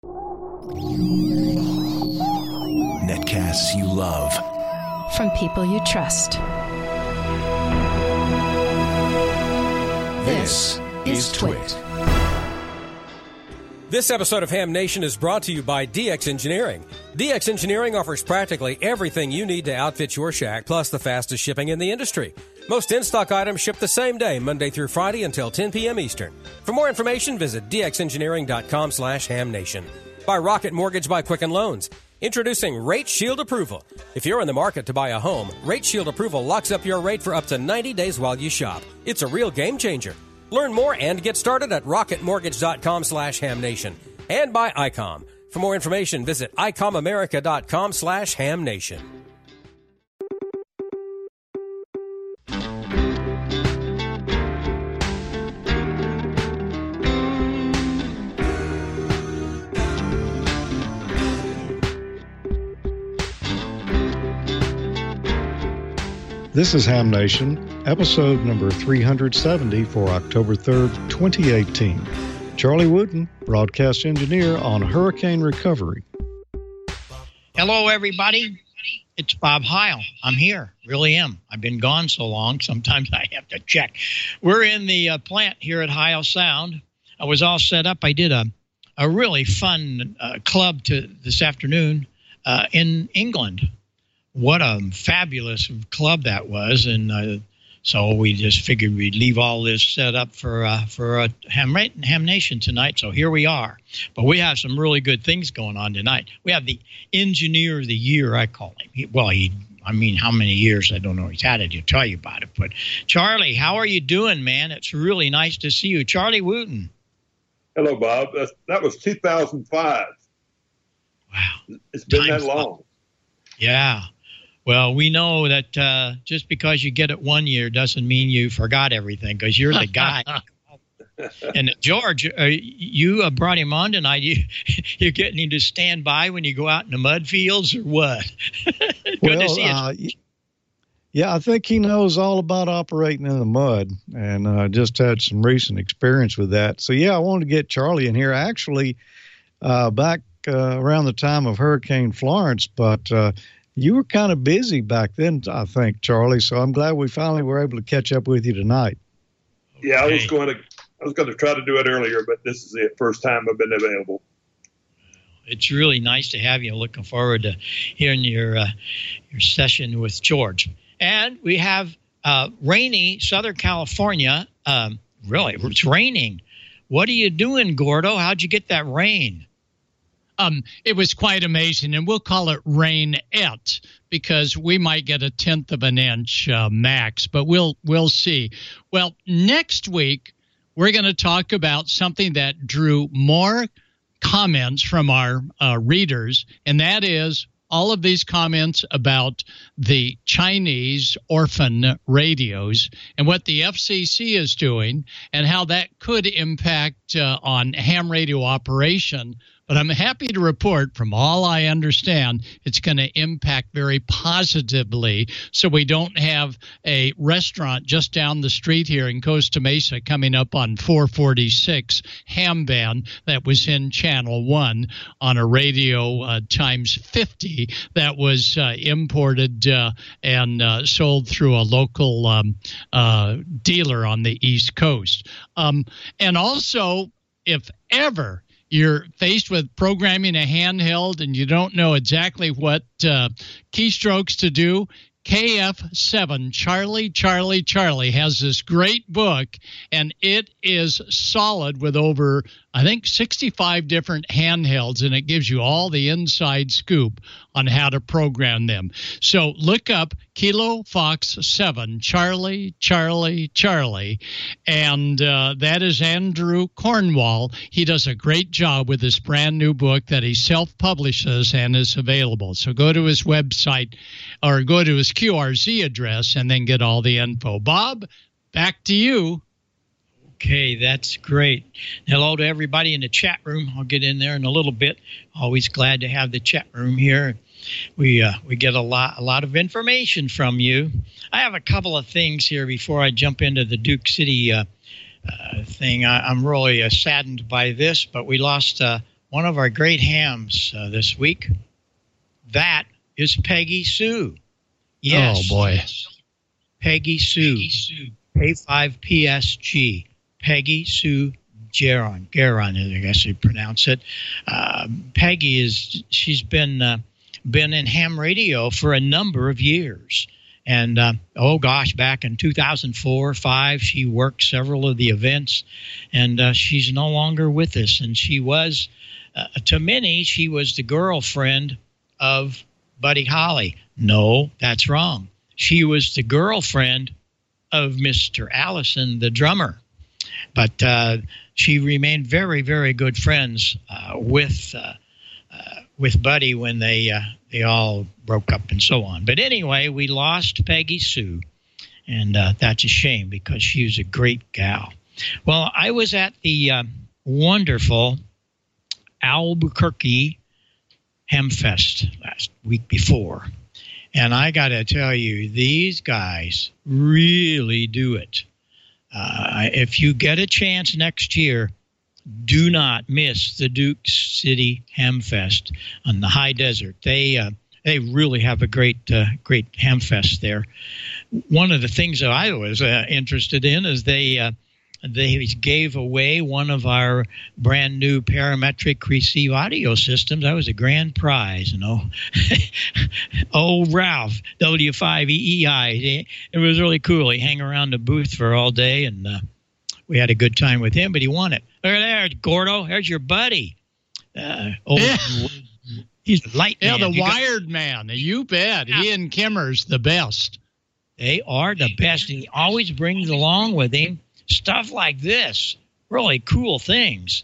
Netcasts you love. From people you trust. This is Twit. This episode of Ham Nation is brought to you by DX Engineering. DX Engineering offers practically everything you need to outfit your shack, plus the fastest shipping in the industry. Most in-stock items ship the same day, Monday through Friday until 10 p.m. Eastern. For more information, visit dxengineering.com/hamnation. By Rocket Mortgage by Quicken Loans. Introducing Rate Shield Approval. If you're in the market to buy a home, Rate Shield Approval locks up your rate for up to 90 days while you shop. It's a real game changer. Learn more and get started at rocketmortgage.com/hamnation. And by ICOM. For more information, visit icomamerica.com/hamnation. This is Ham Nation, episode number 370 for October 3rd, 2018. Charlie Wooten, broadcast engineer on Hurricane Recovery. Hello, everybody. It's Bob Heil. I'm here. Really am. I've been gone so long, sometimes I have to check. We're in the plant here at Heil Sound. I was all set up. I did a really fun club this afternoon in England. What a fabulous club that was, and so we just figured we'd leave all this set up for Ham Nation tonight. So here we are. But we have some really good things going on tonight. We have the Engineer of the Year, I call him. How many years? I don't know. He's had it. He'll tell you about it. But Charlie, how are you doing, man? It's really nice to see you. Charlie Wooten. Hello, Bob. That was 2005. Wow. It's been that long. Yeah. Well, we know that just because you get it one year doesn't mean you forgot everything, because you're the guy. And George, you brought him on tonight. You're getting him to stand by when you go out in the mud fields, or what? Good to see you. Yeah, I think he knows all about operating in the mud, and just had some recent experience with that. So, yeah, I wanted to get Charlie in here. Actually, back around the time of Hurricane Florence, but you were kind of busy back then, I think, Charlie. So I'm glad we finally were able to catch up with you tonight. Yeah, I was going to try to do it earlier, but this is the first time I've been available. It's really nice to have you. Looking forward to hearing your session with George. And we have rainy Southern California. Really, it's raining. What are you doing, Gordo? How'd you get that rain? It was quite amazing, and we'll call it rain-et because we might get 1/10 of an inch max, but we'll see. Well, next week we're going to talk about something that drew more comments from our readers, and that is all of these comments about the Chinese orphan radios and what the FCC is doing and how that could impact on ham radio operation. But I'm happy to report, from all I understand, it's going to impact very positively, so we don't have a restaurant just down the street here in Costa Mesa coming up on 446 ham band that was in Channel 1 on a radio times 50 that was imported and sold through a local dealer on the East Coast. And also, if ever you're faced with programming a handheld and you don't know exactly what keystrokes to do, KF7 Charlie has this great book, and it is solid with over, I think, 65 different handhelds, and it gives you all the inside scoop on how to program them. So look up Kilo Fox 7 Charlie, and that is Andrew Cornwall. He does a great job with this brand new book that he self-publishes and is available. So go to his website or go to his QRZ address and then get all the info. Bob, back to you. Okay, that's great. Hello to everybody in the chat room. I'll get in there in a little bit. Always glad to have the chat room here. We get a lot of information from you. I have a couple of things here before I jump into the Duke City thing. I'm really saddened by this, but we lost one of our great hams this week. That is Peggy Sue. Yes. Oh, boy. Peggy Sue. K5PSG. Peggy Sue Geron, I guess you pronounce it. Peggy she's been in ham radio for a number of years. And, back in 2004, 5, she worked several of the events, and she's no longer with us. And she was, to many, she was the girlfriend of Buddy Holly. No, that's wrong. She was the girlfriend of Mr. Allison, the drummer. But she remained very, very good friends with Buddy when they all broke up and so on. But anyway, we lost Peggy Sue, and that's a shame because she was a great gal. Well, I was at the wonderful Albuquerque Hamfest last week before, and I got to tell you, these guys really do it. If you get a chance next year, do not miss the Duke City Hamfest on the high desert. They really have a great Hamfest there. One of the things that I was interested in is they gave away one of our brand new parametric receive audio systems. That was a grand prize, Old Ralph, W5EEI. It was really cool. He hung around the booth for all day, and we had a good time with him, but he won it. Look at there, Gordo. There's your buddy. He's a light man. Yeah, the wired man. You bet. He and Kimmer's the best. They are the best. And he always brings along with him stuff like this. Really cool things.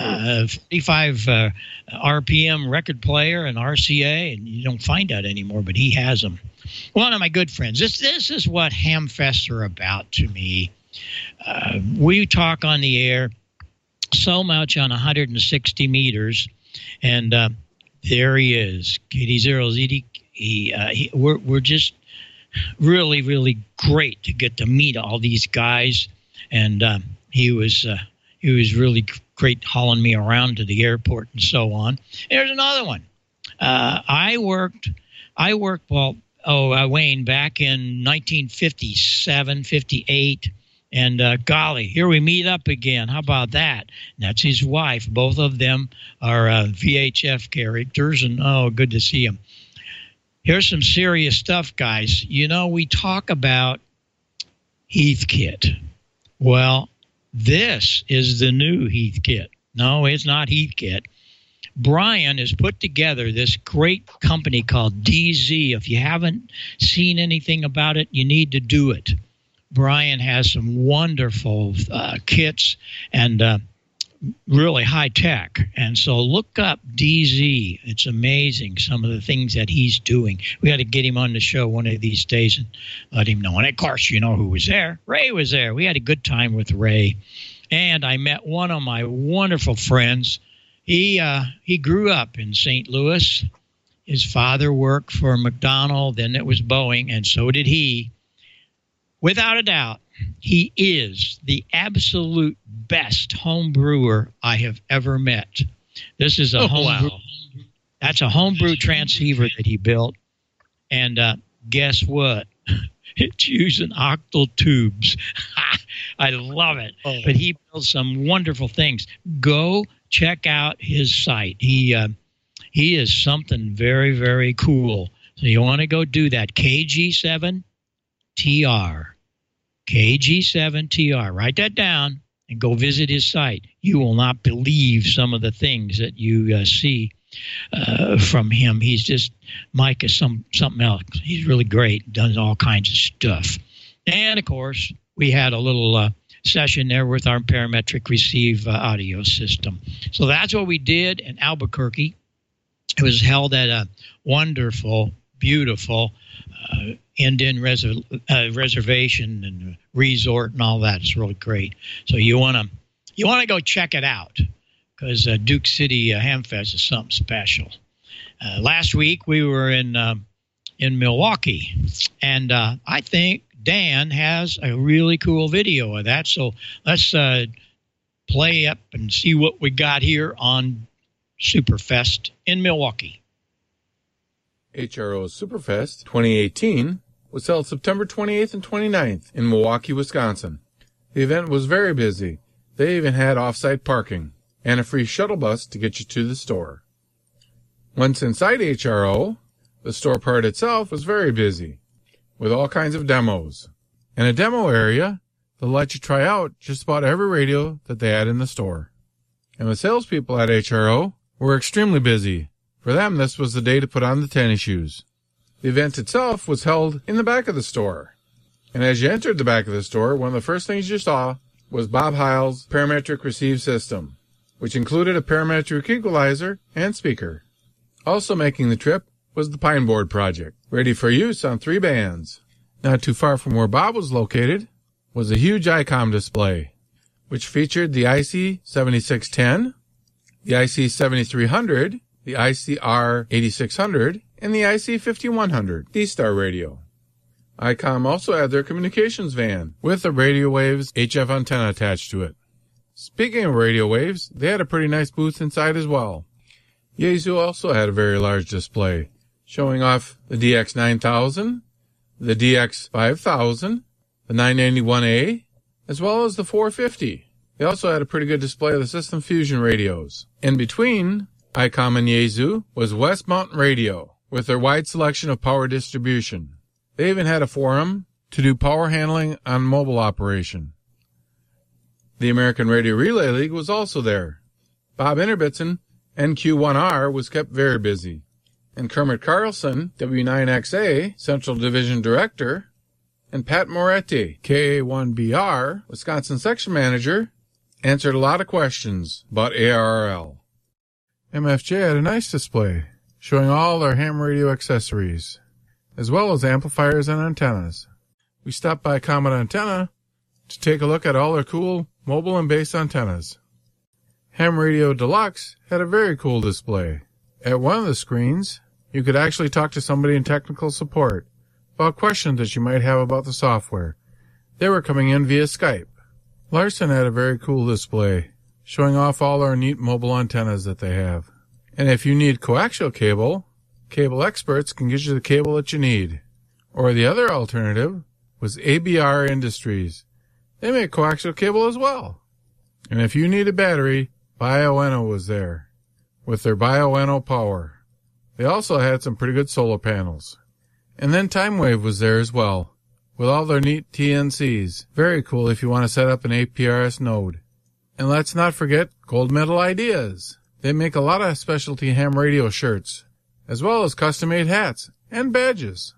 45 RPM record player and RCA, and you don't find that anymore, but he has them. One of my good friends. This is what Hamfests are about to me. We talk on the air so much on 160 meters, and there he is, KD0ZD. We're just really, really great to get to meet all these guys, and he was really great hauling me around to the airport and so on. There's another one. I worked Wayne, back in 1957, 58. And golly, here we meet up again. How about that? And that's his wife. Both of them are VHF characters, and good to see them. Here's some serious stuff, guys. We talk about Heathkit. Well, this is the new Heathkit. No, it's not Heathkit. Brian has put together this great company called DZ. If you haven't seen anything about it, you need to do it. Brian has some wonderful kits and really high tech. And so look up DZ. It's amazing, some of the things that he's doing. We got to get him on the show one of these days and let him know. And, of course, you know who was there. Ray was there. We had a good time with Ray. And I met one of my wonderful friends. He grew up in St. Louis. His father worked for McDonnell. Then it was Boeing, and so did he. Without a doubt, he is the absolute best home brewer I have ever met. This is a That's a homebrew transceiver that he built. And guess what? It's using octal tubes. I love it. But he builds some wonderful things. Go check out his site. He is something very, very cool. So you want to go do that. KG7TR. KG7TR. Write that down and go visit his site. You will not believe some of the things that you see from him. He's just, Mike is something else. He's really great, does all kinds of stuff. And, of course, we had a little session there with our parametric receive audio system. So that's what we did in Albuquerque. It was held at a wonderful, beautiful Indian reservation and resort and all that. It's really great. So you want to go check it out, because Duke City Hamfest is something special. Last week we were in Milwaukee, and I think Dan has a really cool video of that. So let's play up and see what we got here on Superfest in Milwaukee. HRO's Superfest 2018 was held September 28th and 29th in Milwaukee, Wisconsin. The event was very busy. They even had off-site parking and a free shuttle bus to get you to the store. Once inside HRO, the store part itself was very busy, with all kinds of demos. In a demo area, they'll let you try out just about every radio that they had in the store. And the salespeople at HRO were extremely busy. For them, this was the day to put on the tennis shoes. The event itself was held in the back of the store. And as you entered the back of the store, one of the first things you saw was Bob Heil's parametric receive system, which included a parametric equalizer and speaker. Also making the trip was the Pine Board project, ready for use on 3 bands. Not too far from where Bob was located was a huge ICOM display, which featured the IC 7610, the IC 7300, the ICR 8600, and the IC 5100 D-Star radio. ICOM also had their communications van with a radio waves HF antenna attached to it. Speaking of radio waves, they had a pretty nice booth inside as well. Yaesu also had a very large display, showing off the DX9000, the DX5000, the 991A, as well as the 450. They also had a pretty good display of the System Fusion radios. In between ICOM and Yaesu was West Mountain Radio, with their wide selection of power distribution. They even had a forum to do power handling on mobile operation. The American Radio Relay League was also there. Bob Ingerbitsen, NQ1R, was kept very busy. And Kermit Carlson, W9XA, Central Division Director, and Pat Moretti, KA1BR, Wisconsin Section Manager, answered a lot of questions about ARRL. MFJ had a nice display, showing all their ham radio accessories, as well as amplifiers and antennas. We stopped by Comet Antenna to take a look at all their cool mobile and base antennas. Ham Radio Deluxe had a very cool display. At one of the screens, you could actually talk to somebody in technical support about questions that you might have about the software. They were coming in via Skype. Larson had a very cool display, showing off all our neat mobile antennas that they have. And if you need coaxial cable, Cable Experts can get you the cable that you need. Or the other alternative was ABR Industries. They make coaxial cable as well. And if you need a battery, Bioenno was there, with their Bioenno power. They also had some pretty good solar panels. And then TimeWave was there as well, with all their neat TNCs. Very cool if you want to set up an APRS node. And let's not forget Gold Medal Ideas. They make a lot of specialty ham radio shirts, as well as custom-made hats and badges.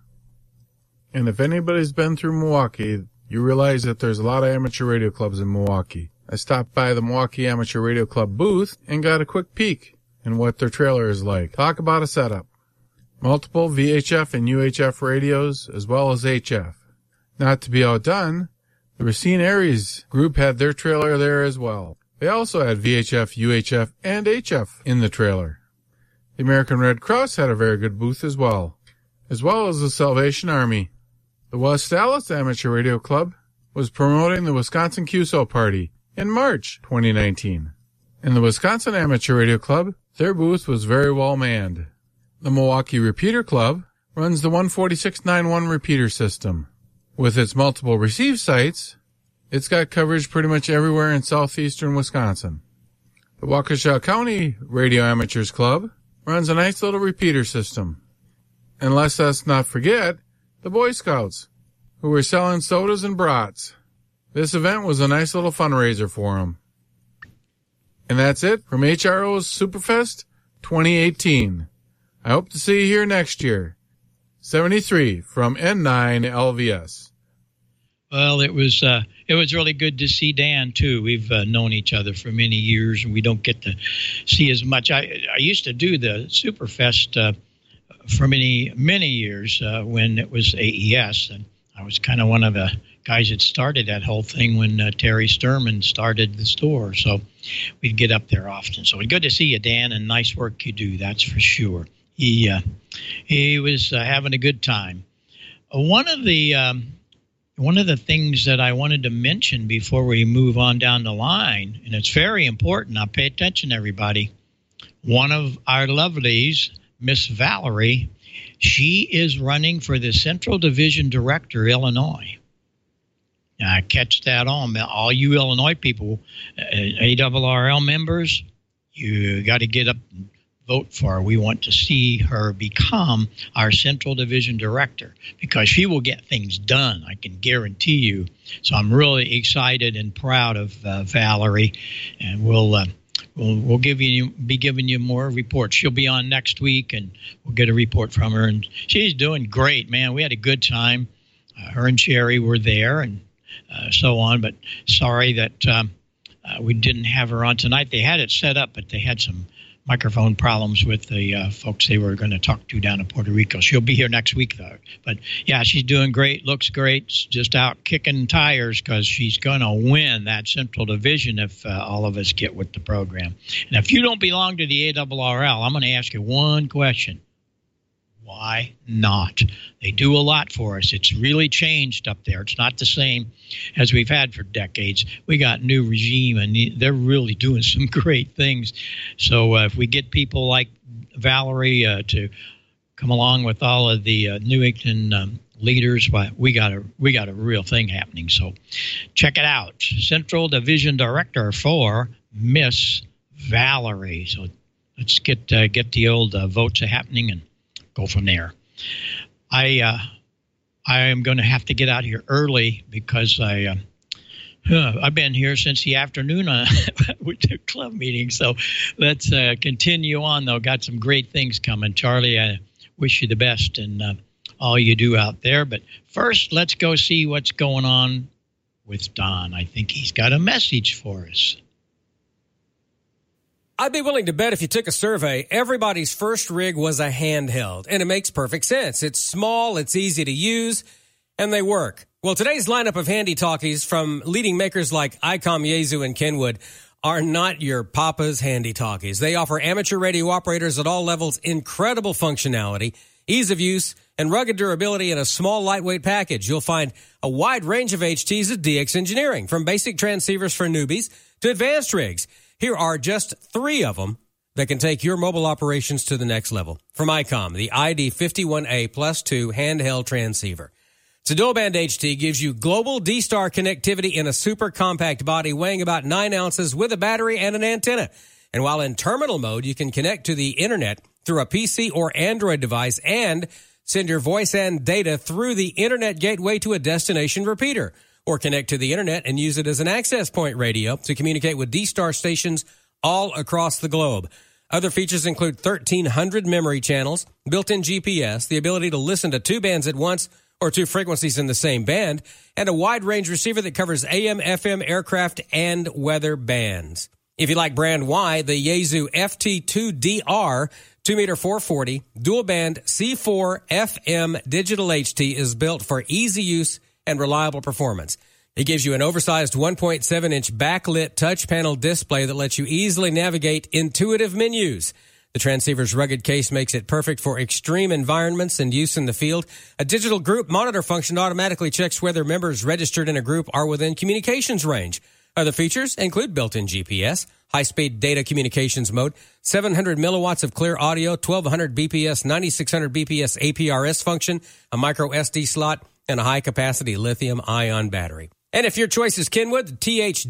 And if anybody's been through Milwaukee, you realize that there's a lot of amateur radio clubs in Milwaukee. I stopped by the Milwaukee Amateur Radio Club booth and got a quick peek in what their trailer is like. Talk about a setup. Multiple VHF and UHF radios, as well as HF. Not to be outdone, the Racine Aries group had their trailer there as well. They also had VHF, UHF, and HF in the trailer. The American Red Cross had a very good booth as well as the Salvation Army. The West Dallas Amateur Radio Club was promoting the Wisconsin QSO Party in March 2019. In the Wisconsin Amateur Radio Club, their booth was very well manned. The Milwaukee Repeater Club runs the 14691 repeater system. With its multiple receive sites, it's got coverage pretty much everywhere in southeastern Wisconsin. The Waukesha County Radio Amateurs Club runs a nice little repeater system. And let's us not forget the Boy Scouts, who were selling sodas and brats. This event was a nice little fundraiser for them. And that's it from HRO's Superfest 2018. I hope to see you here next year. 73 from N9 LVS. Well, it was really good to see Dan too. We've known each other for many years, and we don't get to see as much. I used to do the Superfest for many years when it was AES, and I was kind of one of the guys that started that whole thing when Terry Sturman started the store. So we'd get up there often. So it's good to see you, Dan, and nice work you do. That's for sure. He was having a good time. One of the things that I wanted to mention before we move on down the line, and it's very important. Now, pay attention, everybody. one of our lovelies, Miss Valerie, she is running for the Central Division Director, Illinois. Now, catch that on, all you Illinois people, ARRL members, you got to get up and vote for her. We want to see her become our Central Division Director because she will get things done, I can guarantee you. So I'm really excited and proud of Valerie, and we'll be giving you more reports. She'll be on next week, and we'll get a report from her. And she's doing great, man. We had a good time. Her and Sherry were there, and so on. But sorry that we didn't have her on tonight. They had it set up, but they had some microphone problems with the folks they were going to talk to down in Puerto Rico. She'll be here next week, though. But, yeah, she's doing great, looks great, just out kicking tires because she's going to win that Central Division if all of us get with the program. And if you don't belong to the ARRL, I'm going to ask you one question. Why not? They do a lot for us. It's really changed up there. It's not the same as we've had for decades. We got new regime, and they're really doing some great things. So if we get people like Valerie to come along with all of the New England leaders, we got a real thing happening. So check it out. Central Division Director for Miss Valerie. So let's get the old votes happening and go from there. I am going to have to get out here early because I've been here since the afternoon with the club meeting. So let's continue on, though. Got some great things coming. Charlie, I wish you the best in all you do out there. But first, let's go see what's going on with Don. I think he's got a message for us. I'd be willing to bet if you took a survey, everybody's first rig was a handheld, and it makes perfect sense. It's small, it's easy to use, and they work. Well, today's lineup of handy talkies from leading makers like ICOM, Yaesu, and Kenwood are not your papa's handy talkies. They offer amateur radio operators at all levels incredible functionality, ease of use, and rugged durability in a small, lightweight package. You'll find a wide range of HTs at DX Engineering, from basic transceivers for newbies to advanced rigs. Here are just 3 of them that can take your mobile operations to the next level. From ICOM, the ID51A Plus 2 handheld transceiver. It's a dual-band HT, gives you global D-Star connectivity in a super compact body weighing about 9 ounces with a battery and an antenna. And while in terminal mode, you can connect to the internet through a PC or Android device and send your voice and data through the internet gateway to a destination repeater, or connect to the internet and use it as an access point radio to communicate with D-Star stations all across the globe. Other features include 1,300 memory channels, built-in GPS, the ability to listen to 2 bands at once or 2 frequencies in the same band, and a wide-range receiver that covers AM, FM, aircraft, and weather bands. If you like brand Y, the Yaesu FT2DR 2-meter 440 dual-band C4 FM digital HT is built for easy use and reliable performance. It gives you an oversized 1.7-inch backlit touch panel display that lets you easily navigate intuitive menus. The transceiver's rugged case makes it perfect for extreme environments and use in the field. A digital group monitor function automatically checks whether members registered in a group are within communications range. Other features include built-in GPS, high-speed data communications mode, 700 milliwatts of clear audio, 1200 BPS, 9600 BPS APRS function, a micro SD slot, and a high-capacity lithium-ion battery. And if your choice is Kenwood, the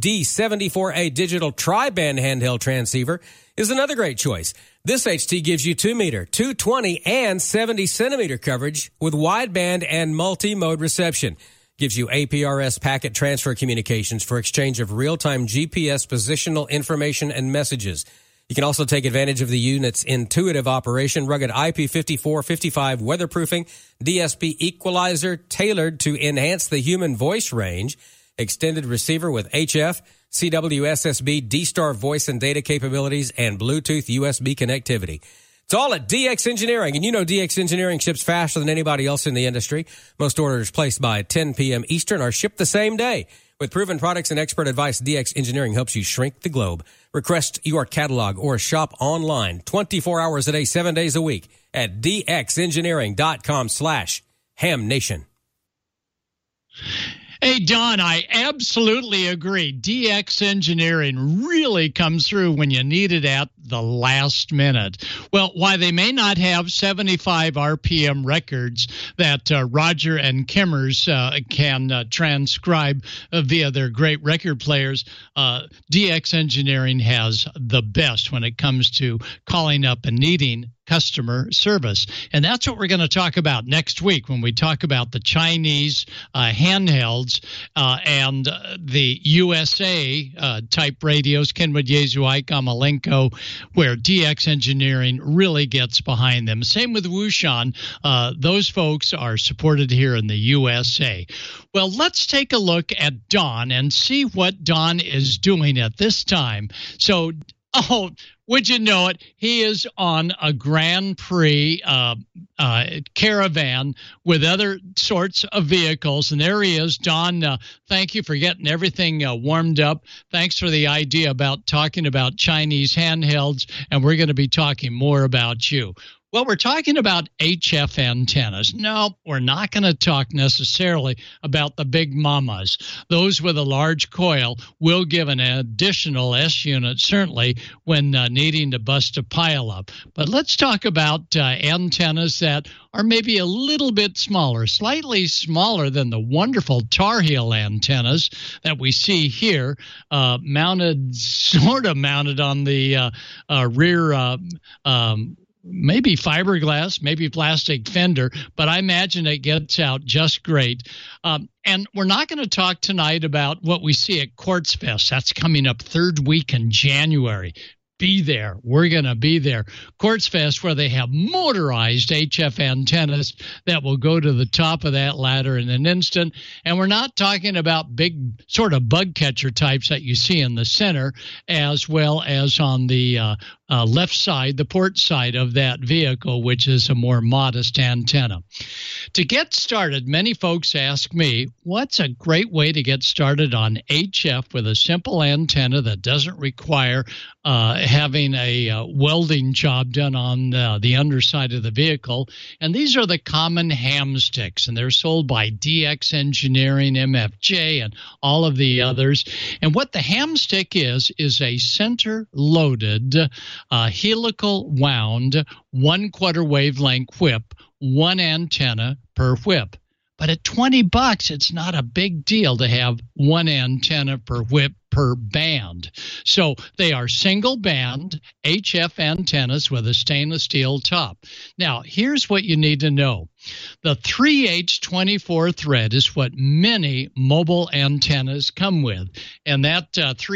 THD74A digital tri-band handheld transceiver is another great choice. This HT gives you 2-meter, 220, and 70-centimeter coverage with wideband and multi-mode reception. Gives you APRS packet transfer communications for exchange of real-time GPS positional information and messages. You can also take advantage of the unit's intuitive operation, rugged IP54-55 weatherproofing, DSP equalizer tailored to enhance the human voice range, extended receiver with HF, CWSSB, D-Star voice and data capabilities, and Bluetooth USB connectivity. It's all at DX Engineering, and you know DX Engineering ships faster than anybody else in the industry. Most orders placed by 10 p.m. Eastern are shipped the same day. With proven products and expert advice, DX Engineering helps you shrink the globe. Request your catalog or shop online 24 hours a day, 7 days a week at dxengineering.com/hamnation. Hey, Don, I absolutely agree. DX Engineering really comes through when you need it at the last minute. Well, while they may not have 75 RPM records that Roger and Kimmers can transcribe via their great record players, DX Engineering has the best when it comes to calling up and needing customer service. And that's what we're going to talk about next week when we talk about the Chinese handhelds and the USA type radios, Kenwood, Yaesu, Icom, Malenko, where DX Engineering really gets behind them. Same with Wushan. Those folks are supported here in the USA. Well, let's take a look at Don and see what Don is doing at this time. So, would you know it? He is on a Grand Prix caravan with other sorts of vehicles. And there he is. Don, thank you for getting everything warmed up. Thanks for the idea about talking about Chinese handhelds. And we're going to be talking more about you. Well, we're talking about HF antennas. No, we're not going to talk necessarily about the big mamas. Those with a large coil will give an additional S unit, certainly, when needing to bust a pile up. But let's talk about antennas that are maybe a little bit smaller, slightly smaller than the wonderful Tar Heel antennas that we see here, sort of mounted on the rear maybe fiberglass, maybe plastic fender, but I imagine it gets out just great. And we're not going to talk tonight about what we see at Quartz Fest. That's coming up third week in January. Be there. We're going to be there. Quartz Fest, where they have motorized HF antennas that will go to the top of that ladder in an instant. And we're not talking about big sort of bug catcher types that you see in the center, as well as on the left side, the port side of that vehicle, which is a more modest antenna. To get started, many folks ask me, what's a great way to get started on HF with a simple antenna that doesn't require having a welding job done on the underside of the vehicle? And these are the common ham sticks, and they're sold by DX Engineering, MFJ, and all of the others. And what the ham stick is a center-loaded helical wound 1/4 wavelength whip, one antenna per whip. But at $20, it's not a big deal to have one antenna per whip per band. So they are single band HF antennas with a stainless steel top. Now, here's what you need to know. The 3H24 thread is what many mobile antennas come with. And that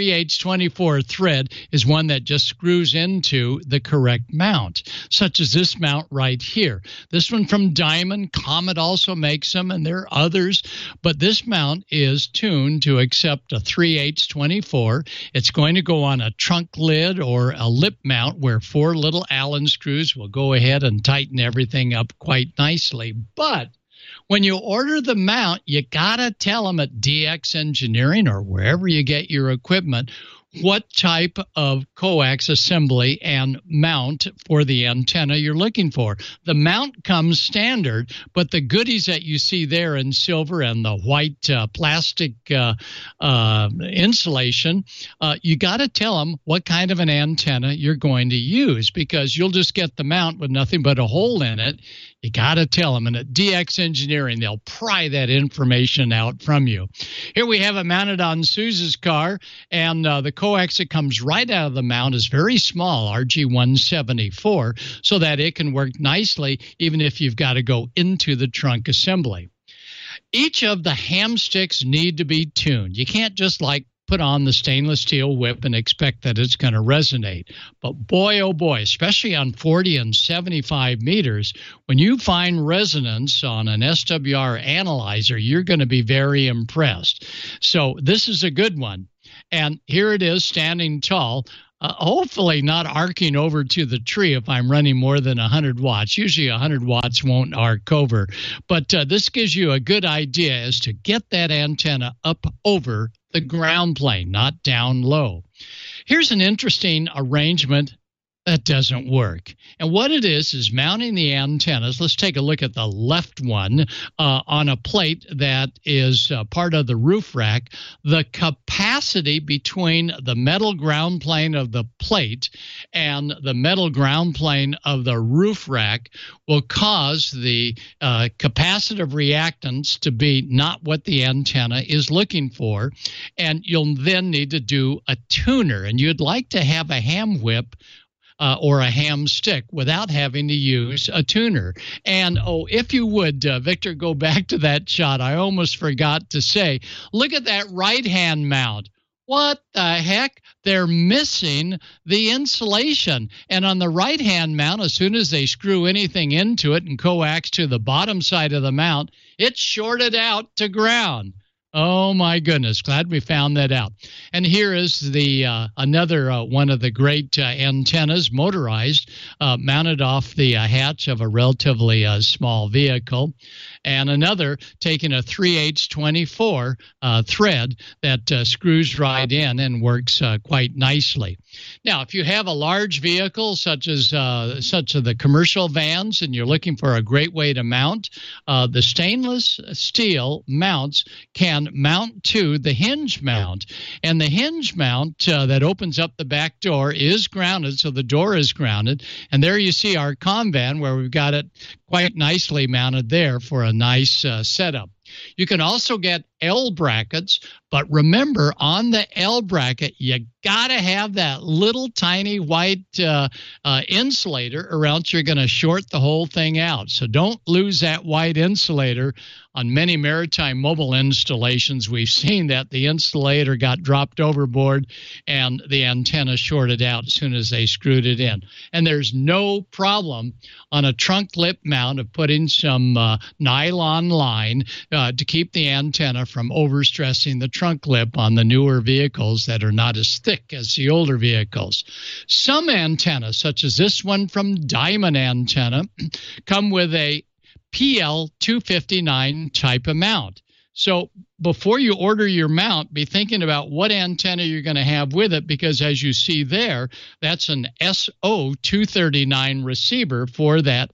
3H24 thread is one that just screws into the correct mount, such as this mount right here. This one from Diamond, Comet also makes them, and there are others. But this mount is tuned to accept a 3H24. It's going to go on a trunk lid or a lip mount where 4 little Allen screws will go ahead and tighten everything up quite nicely. But when you order the mount, you got to tell them at DX Engineering or wherever you get your equipment what type of coax assembly and mount for the antenna you're looking for. The mount comes standard, but the goodies that you see there in silver and the white plastic insulation, you got to tell them what kind of an antenna you're going to use, because you'll just get the mount with nothing but a hole in it. You got to tell them. And at DX Engineering, they'll pry that information out from you. Here we have it mounted on Suze's car, and the coax that comes right out of the mount is very small, RG174, so that it can work nicely even if you've got to go into the trunk assembly. Each of the ham sticks need to be tuned. You can't just put on the stainless steel whip and expect that it's going to resonate. But boy, oh boy, especially on 40 and 75 meters, when you find resonance on an SWR analyzer, you're going to be very impressed. So this is a good one. And here it is standing tall, hopefully not arcing over to the tree if I'm running more than 100 watts. Usually 100 watts won't arc over. But this gives you a good idea as to get that antenna up over the ground plane, not down low. Here's an interesting arrangement That doesn't work. And what it is mounting the antennas. Let's take a look at the left one on a plate that is part of the roof rack. The capacity between the metal ground plane of the plate and the metal ground plane of the roof rack will cause the capacitive reactance to be not what the antenna is looking for. And you'll then need to do a tuner. And you'd like to have a ham whip or a ham stick without having to use a tuner. And, if you would, Victor, go back to that shot. I almost forgot to say, look at that right-hand mount. What the heck? They're missing the insulation. And on the right-hand mount, as soon as they screw anything into it and coax to the bottom side of the mount, it's shorted out to ground. Oh, my goodness. Glad we found that out. And here is the another one of the great antennas, motorized, mounted off the hatch of a relatively small vehicle. And another taking a 3H24 thread that screws right in and works quite nicely. Now, if you have a large vehicle such as the commercial vans and you're looking for a great way to mount, the stainless steel mounts can mount to the hinge mount. And the hinge mount that opens up the back door is grounded, so the door is grounded. And there you see our Convan where we've got it quite nicely mounted there for a nice setup. You can also get L brackets, but remember, on the L bracket, you got to have that little tiny white insulator, or else you're going to short the whole thing out. So don't lose that white insulator. On many maritime mobile installations, we've seen that the insulator got dropped overboard and the antenna shorted out as soon as they screwed it in. And there's no problem on a trunk lip mount of putting some nylon line to keep the antenna from overstressing the trunk lip on the newer vehicles that are not as thick as the older vehicles. Some antennas, such as this one from Diamond Antenna, come with a PL259 type of mount. So before you order your mount, be thinking about what antenna you're going to have with it, because as you see there, that's an SO239 receiver for that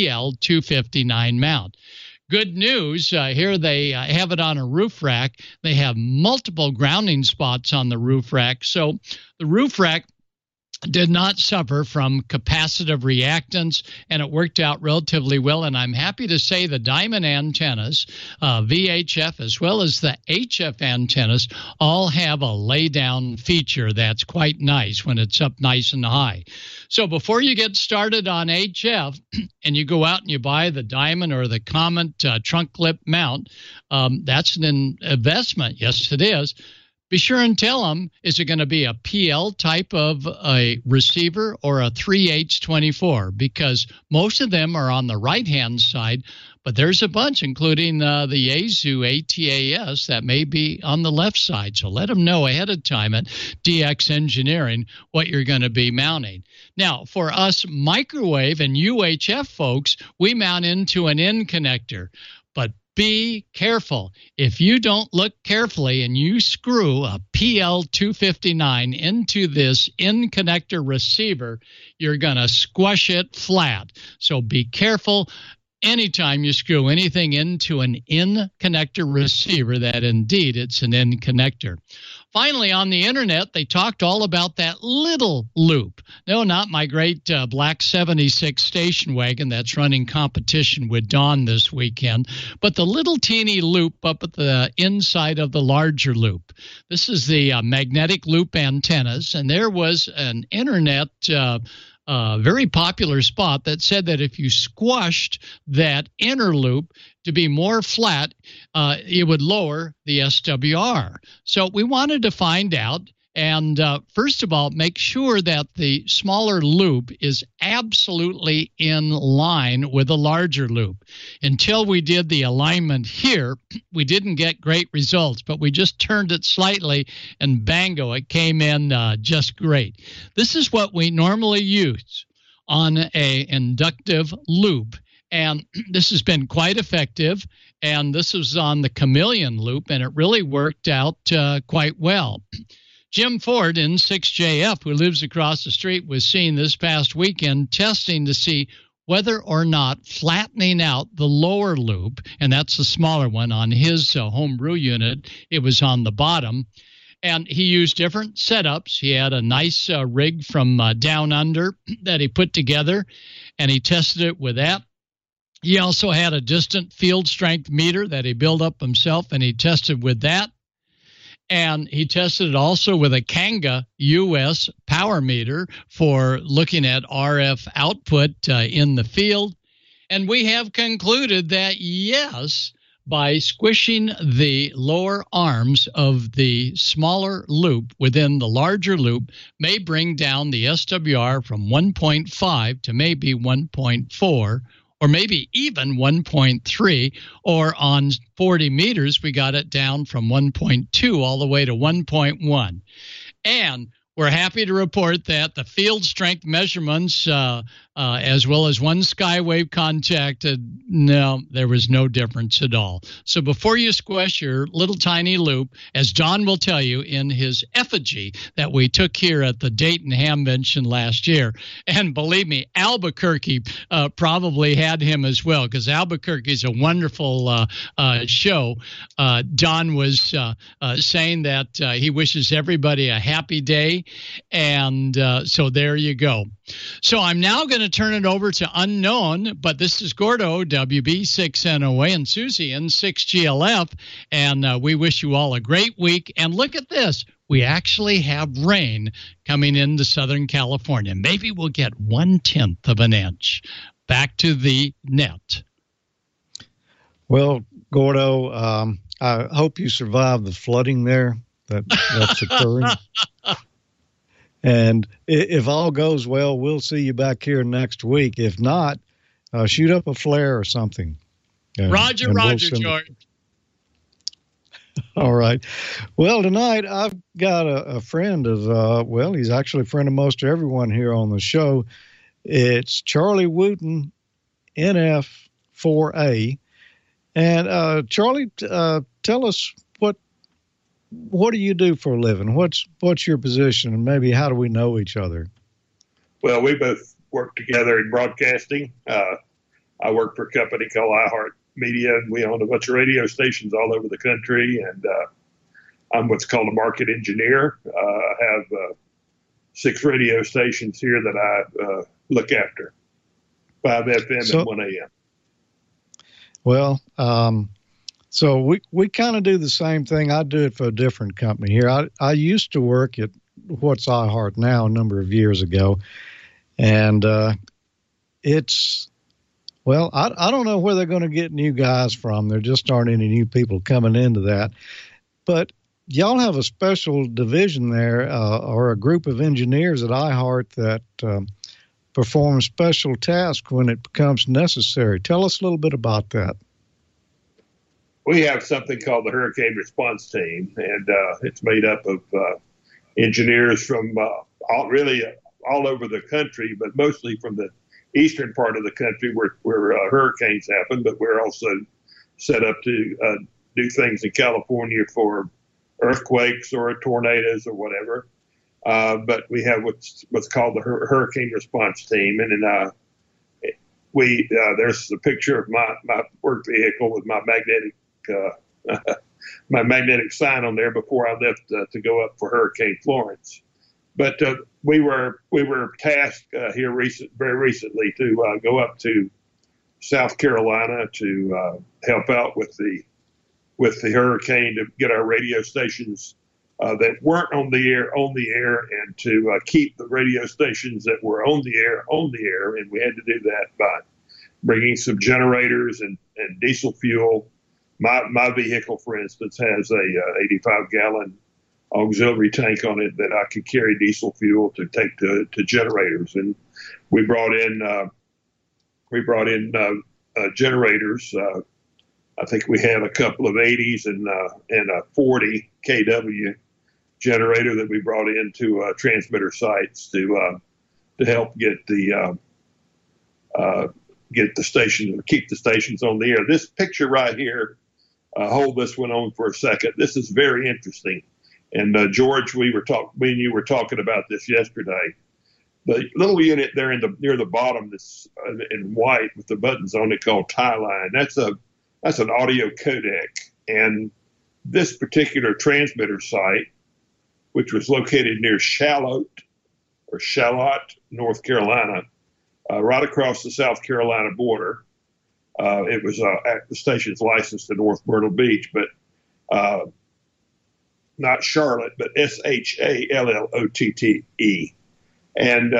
PL259 mount. Good news, here they have it on a roof rack. They have multiple grounding spots on the roof rack. So the roof rack did not suffer from capacitive reactance, and it worked out relatively well. And I'm happy to say the Diamond antennas, VHF, as well as the HF antennas, all have a lay-down feature that's quite nice when it's up nice and high. So before you get started on HF and you go out and you buy the Diamond or the Comet trunk clip mount, that's an investment. Yes, it is. Be sure and tell them, is it going to be a PL type of a receiver or a 3H24? Because most of them are on the right-hand side, but there's a bunch, including the Yaesu ATAS, that may be on the left side. So let them know ahead of time at DX Engineering what you're going to be mounting. Now, for us microwave and UHF folks, we mount into an N connector. But be careful. If you don't look carefully and you screw a PL259 into this N connector receiver, you're going to squash it flat. So be careful anytime you screw anything into an N connector receiver that indeed it's an N connector. Finally, on the internet, they talked all about that little loop. No, not my great black 76 station wagon that's running competition with Dawn this weekend, but the little teeny loop up at the inside of the larger loop. This is the magnetic loop antennas, and there was an internet very popular spot that said that if you squashed that inner loop to be more flat, it would lower the SWR. So we wanted to find out, and first of all, make sure that the smaller loop is absolutely in line with the larger loop. Until we did the alignment here, we didn't get great results, but we just turned it slightly, and bango, it came in just great. This is what we normally use on a inductive loop. And this has been quite effective, and this was on the Chameleon loop, and it really worked out quite well. Jim Ford in 6JF, who lives across the street, was seen this past weekend testing to see whether or not flattening out the lower loop, and that's the smaller one on his home brew unit, it was on the bottom. And he used different setups. He had a nice rig from Down Under that he put together, and he tested it with that. He also had a distant field strength meter that he built up himself, and he tested with that. And he tested it also with a Kanga US power meter for looking at RF output in the field. And we have concluded that, yes, by squishing the lower arms of the smaller loop within the larger loop may bring down the SWR from 1.5 to maybe 1.4, or maybe even 1.3, or on 40 meters, we got it down from 1.2 all the way to 1.1. And we're happy to report that the field strength measurements, as well as one Skywave contacted, no, there was no difference at all. So before you squish your little tiny loop, as Don will tell you in his effigy that we took here at the Dayton Hamvention last year, and believe me, Albuquerque probably had him as well, because Albuquerque's a wonderful show. Don was saying that he wishes everybody a happy day. And so there you go. So I'm now going to turn it over to Unknown, but this is Gordo, WB6NOA, and Susie in 6GLF, and we wish you all a great week. And look at this. We actually have rain coming into Southern California. Maybe we'll get 1/10 of an inch. Back to the net. Well, Gordo, I hope you survive the flooding there that's occurring. And if all goes well, we'll see you back here next week. If not, shoot up a flare or something. Roger, George. All right. Well, tonight I've got a friend of, he's actually a friend of most everyone here on the show. It's Charlie Wooten, NF4A. And Charlie, tell us, what do you do for a living? What's your position, and maybe how do we know each other? Well, we both work together in broadcasting. I work for a company called iHeart Media, and we own a bunch of radio stations all over the country. And I'm what's called a market engineer. I have 6 radio stations here that I look after, 5 FM and 1 AM. Well, so we kind of do the same thing. I do it for a different company here. I used to work at what's iHeart now a number of years ago. And it's, well, I don't know where they're going to get new guys from. There just aren't any new people coming into that. But y'all have a special division there, or a group of engineers at iHeart that perform special tasks when it becomes necessary. Tell us a little bit about that. We have something called the Hurricane Response Team, and it's made up of engineers from all over the country, but mostly from the eastern part of the country where hurricanes happen. But we're also set up to do things in California for earthquakes or tornadoes or whatever. But we have what's called the Hurricane Response Team, and there's a picture of my work vehicle with my magnetic sign on there before I left to go up for Hurricane Florence. But we were tasked here very recently to go up to South Carolina to help out with the hurricane, to get our radio stations that weren't on the air, and to keep the radio stations that were on the air. And we had to do that by bringing some generators and diesel fuel. My vehicle, for instance, has a 85-gallon auxiliary tank on it that I could carry diesel fuel to take to generators. And we brought in generators. I think we had a couple of 80s and a 40 kW generator that we brought into transmitter sites to help get the station, keep the stations on the air. This picture right here, hold this one on for a second. This is very interesting. And George, me and you were talking about this yesterday. The little unit there near the bottom that's in white with the buttons on it called tie line. That's an audio codec. And this particular transmitter site, which was located near Charlotte, North Carolina, right across the South Carolina border. It was the station's licensed to North Myrtle Beach, but not Charlotte, but Shallotte. And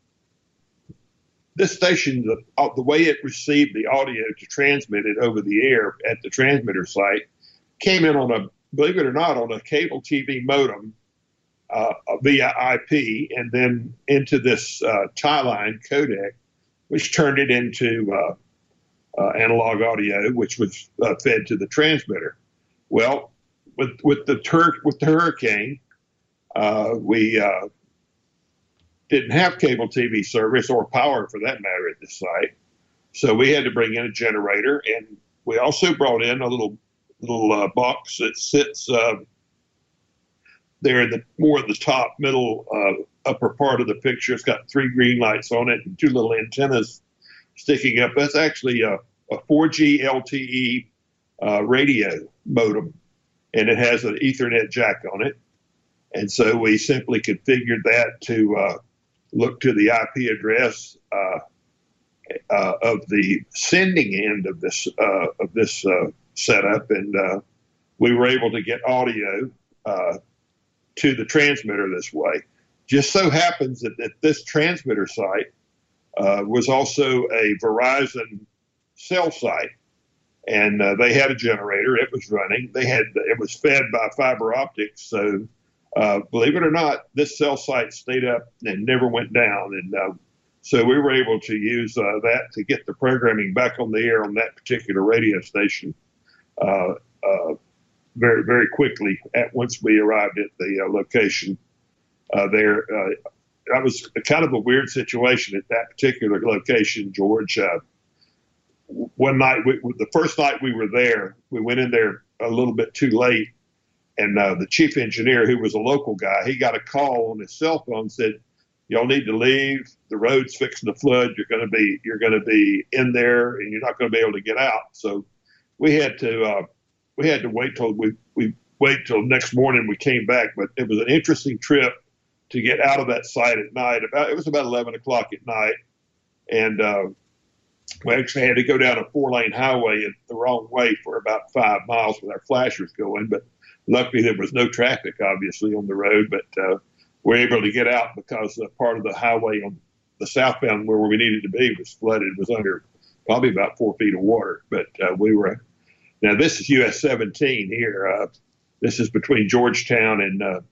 this station, the way it received the audio to transmit it over the air at the transmitter site, came in on believe it or not, on a cable TV modem via IP, and then into this tie line codec, which turned it into analog audio, which was fed to the transmitter. Well, with the hurricane, we didn't have cable TV service or power for that matter at this site, so we had to bring in a generator, and we also brought in a little box that sits there in the top middle upper part of the picture. It's got 3 green lights on it and 2 little antennas sticking up. That's actually a 4G LTE radio modem, and it has an Ethernet jack on it. And so we simply configured that to look to the IP address of the sending end of this setup, and we were able to get audio to the transmitter this way. Just so happens that this transmitter site was also a Verizon cell site, and they had a generator. It was running. It was fed by fiber optics. So believe it or not, this cell site stayed up and never went down. And so we were able to use that to get the programming back on the air on that particular radio station very, very quickly once we arrived at the location there. That was kind of a weird situation at that particular location, George. One night, the first night we were there, we went in there a little bit too late, and the chief engineer, who was a local guy, he got a call on his cell phone, said, "Y'all need to leave. The road's fixing to flood. You're going to be in there, and you're not going to be able to get out." So we had to wait till till next morning. We came back, but it was an interesting trip to get out of that site at night. It was about 11 o'clock at night, and we actually had to go down a 4-lane highway the wrong way for about 5 miles with our flashers going. But luckily, there was no traffic, obviously, on the road. But we were able to get out because part of the highway on the southbound where we needed to be was flooded. It was under probably about 4 feet of water. But we were. Now, this is US 17 here. This is between Georgetown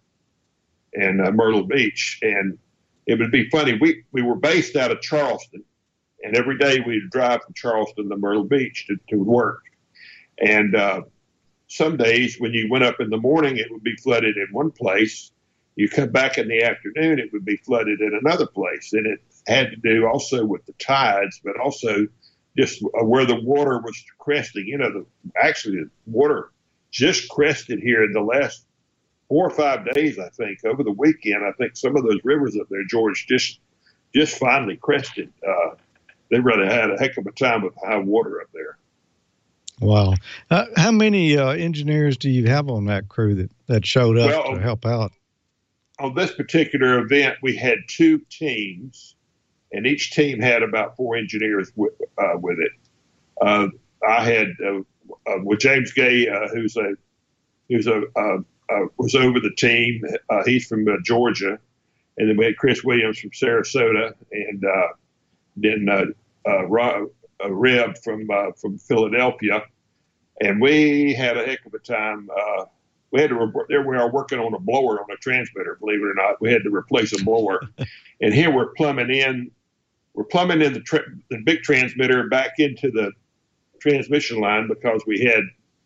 and Myrtle Beach. And it would be funny. We were based out of Charleston, and every day we'd drive from Charleston to Myrtle Beach to work. And some days when you went up in the morning, it would be flooded in one place. You come back in the afternoon, it would be flooded in another place. And it had to do also with the tides, but also just where the water was cresting. Actually the water just crested here in the last 4 or 5 days, I think. Over the weekend, I think some of those rivers up there, George, just finally crested. They really had a heck of a time with high water up there. Wow. How many engineers do you have on that crew that showed up to help out? On this particular event, we had 2 teams, and each team had about 4 engineers with it. I had with James Gay, who's was over the team. He's from Georgia, and then we had Chris Williams from Sarasota, and then Reb from Philadelphia, and we had a heck of a time. We are working on a blower on a transmitter. Believe it or not, we had to replace a blower, and here we're plumbing in the big transmitter back into the transmission line because we had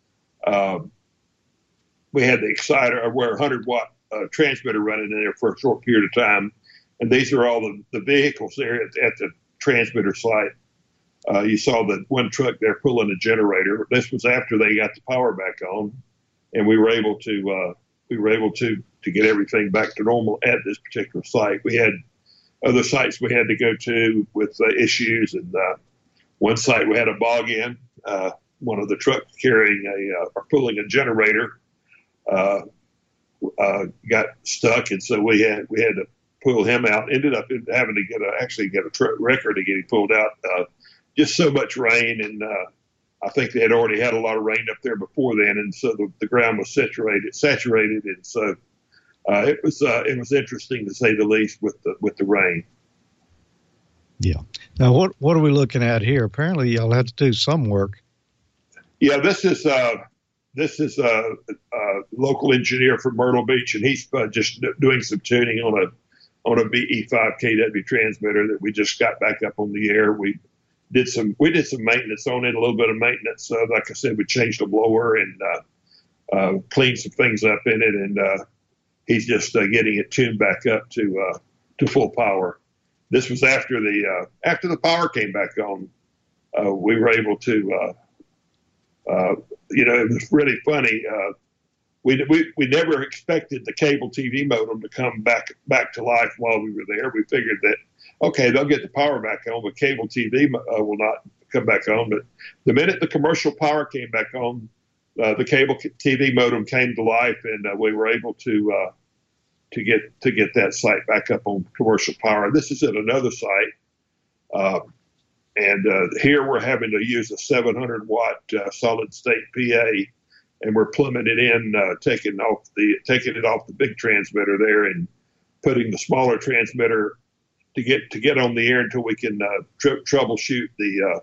the exciter, or 100-watt transmitter running in there for a short period of time, and these are all the vehicles there at the transmitter site. You saw the one truck there pulling a generator. This was after they got the power back on, and we were able to we were able to get everything back to normal at this particular site. We had other sites we had to go to with issues, and one site we had a bog in. One of the trucks carrying or pulling a generator got stuck, and so we had to pull him out. Ended up having to get a truck wrecker to get him pulled out. Just so much rain, and I think they had already had a lot of rain up there before then, and so the ground was saturated, and so it was interesting to say the least with the rain. Yeah. Now, what are we looking at here? Apparently, y'all had to do some work. Yeah, this is a local engineer from Myrtle Beach, and he's just doing some tuning on a BE5 KW transmitter that we just got back up on the air. We did some maintenance on it, a little bit of maintenance. Like I said, we changed the blower and cleaned some things up in it, and he's just getting it tuned back up to full power. This was after the power came back on. We were able to, it was really funny. We never expected the cable TV modem to come back to life while we were there. We figured that, okay, they'll get the power back on, but cable TV will not come back on. But the minute the commercial power came back on, the cable TV modem came to life, and we were able to get that site back up on commercial power. This is at another site, and here we're having to use a 700-watt solid state PA, and we're plumbing it in, taking it off the big transmitter there, and putting the smaller transmitter to get on the air until we can troubleshoot the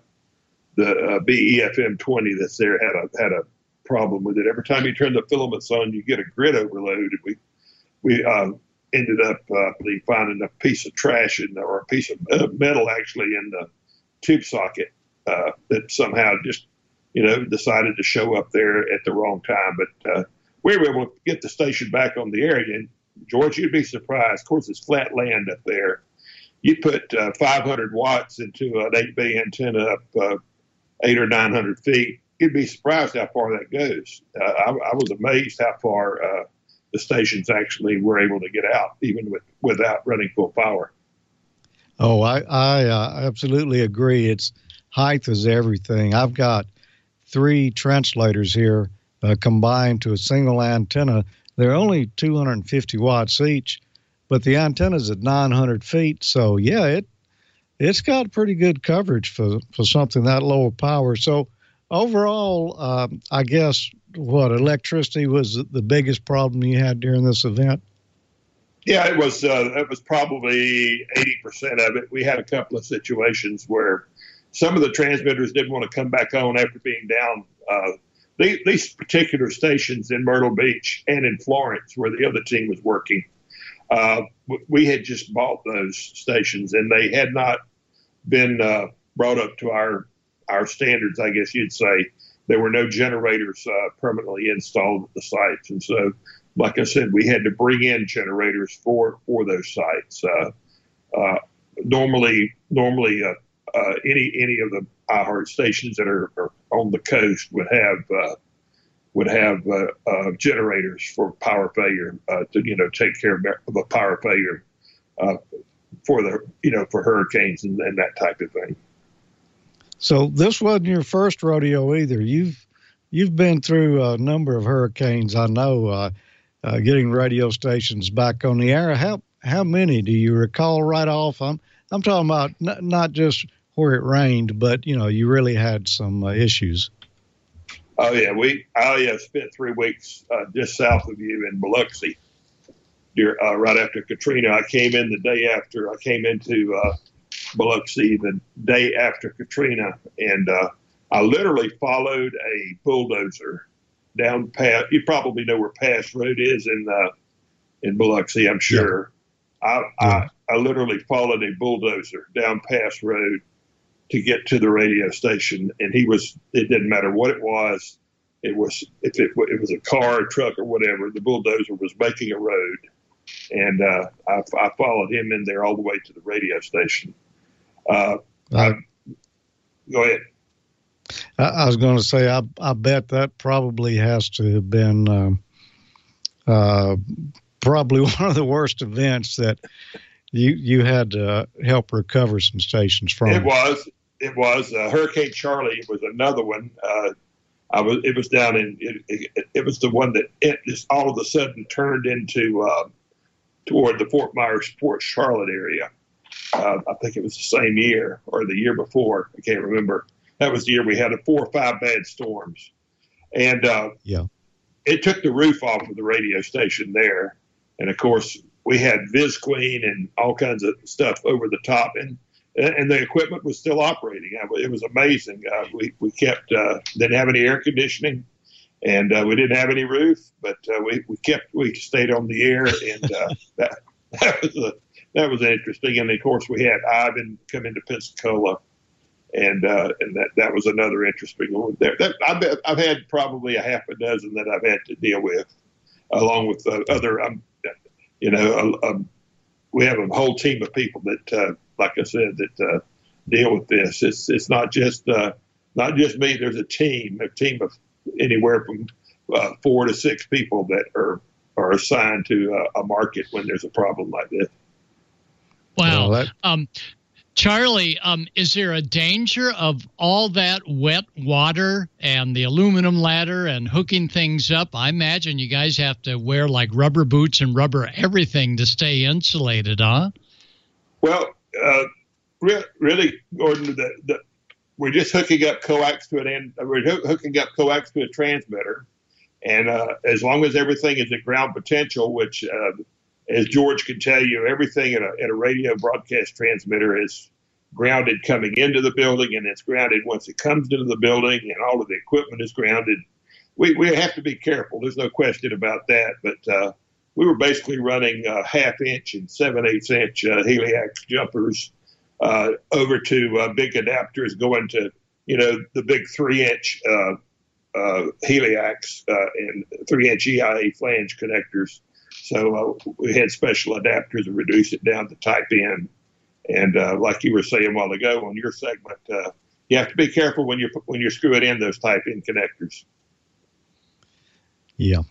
BEFM 20 that's there. Had a problem with it. Every time you turn the filaments on, you get a grid overload. We ended up finding a piece of trash or a piece of metal actually in the tube socket that somehow just decided to show up there at the wrong time. But we were able to get the station back on the air again. George, you'd be surprised. Of course, it's flat land up there. You put 500 watts into an 8-bay antenna up 800 or 900 feet, you'd be surprised how far that goes. I was amazed how far the stations actually were able to get out, even without running full power. Oh, I absolutely agree. It's height is everything. I've got 3 translators here combined to a single antenna. They're only 250 watts each, but the antenna's at 900 feet. So, yeah, it's got pretty good coverage for something that low power. So, overall, I guess, electricity was the biggest problem you had during this event? Yeah, it was probably 80% of it. We had a couple of situations where some of the transmitters didn't want to come back on after being down. These particular stations in Myrtle Beach and in Florence, where the other team was working, we had just bought those stations, and they had not been brought up to our standards, I guess you'd say. There were no generators permanently installed at the sites, and so, like I said, we had to bring in generators for those sites. Normally, any of the iHeart stations that are on the coast would have generators for power failure to take care of a power failure for hurricanes and that type of thing. So this wasn't your first rodeo either. You've been through a number of hurricanes. I know. Getting radio stations back on the air. How many do you recall right off? I'm talking about not just where it rained, but you really had some issues. Oh yeah, I spent 3 weeks just south of you in Biloxi. Right after Katrina, I came in the day after. I came into Biloxi the day after Katrina, and I literally followed a bulldozer down past. You probably know where Pass Road is in Biloxi, I'm sure. Yeah. I literally followed a bulldozer down Pass Road to get to the radio station, and it didn't matter what it was. It was if it was a car, a truck, or whatever. The bulldozer was making a road, and I followed him in there all the way to the radio station. Go ahead. I was going to say, I bet that probably has to have been probably one of the worst events that you had to help recover some stations from. It was Hurricane Charlie was another one. It was down in it was the one that it just all of a sudden turned into toward the Fort Myers, Port Charlotte area. I think it was the same year or the year before. I can't remember. That was the year we had 4 or 5 bad storms, and it took the roof off of the radio station there. And of course, we had Viz Queen and all kinds of stuff over the top, and the equipment was still operating. It was amazing. We kept didn't have any air conditioning, and we didn't have any roof, but we stayed on the air, and that was interesting. And of course, we had Ivan come into Pensacola, and that was another interesting one. I've had probably a half a dozen that I've had to deal with, along with other. We have a whole team of people that, like I said, that deal with this. It's not just me. There's a team of anywhere from 4 to 6 people that are assigned to a market when there's a problem like this. Wow. Charlie, is there a danger of all that wet water and the aluminum ladder and hooking things up? I imagine you guys have to wear like rubber boots and rubber everything to stay insulated, huh? Well, really, Gordon, we're just hooking up coax to a transmitter, and as long as everything is at ground potential, which as George can tell you, everything in a radio broadcast transmitter is grounded coming into the building, and it's grounded once it comes into the building, and all of the equipment is grounded. We have to be careful. There's no question about that. But we were basically running 1/2 inch and 7/8 inch Heliax jumpers over to big adapters going to, the big 3-inch Heliax and 3-inch EIA flange connectors. So we had special adapters to reduce it down to type in. And like you were saying a while ago on your segment, you have to be careful when you're screwing in those type in connectors. Yeah.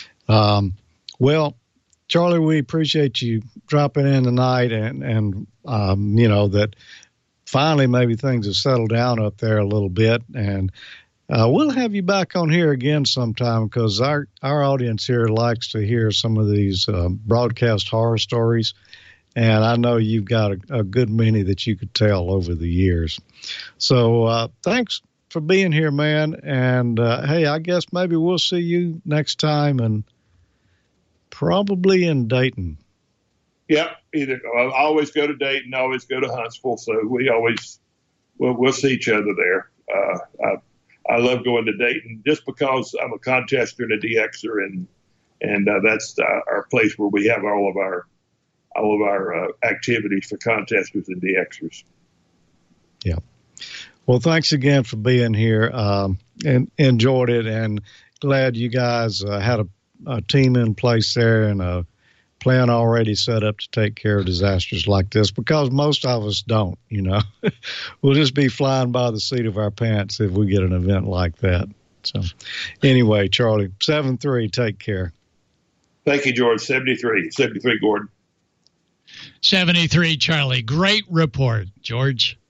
Well, Charlie, we appreciate you dropping in tonight, and that finally maybe things have settled down up there a little bit, and we'll have you back on here again sometime, because our audience here likes to hear some of these broadcast horror stories, and I know you've got a good many that you could tell over the years. So thanks for being here, man, and hey, I guess maybe we'll see you next time, and probably in Dayton. Yeah, I always go to Dayton, always go to Huntsville, so we'll see each other there. I love going to Dayton just because I'm a contester and a DXer, and that's our place where we have all of our activities for contesters and DXers. Yeah. Well, thanks again for being here, and enjoyed it, and glad you guys had a team in place there and a plan already set up to take care of disasters like this, because most of us don't, We'll just be flying by the seat of our pants if we get an event like that. So anyway, Charlie, 7-3, take care. Thank you, George. 73, Gordon. 73, Charlie. Great report, George.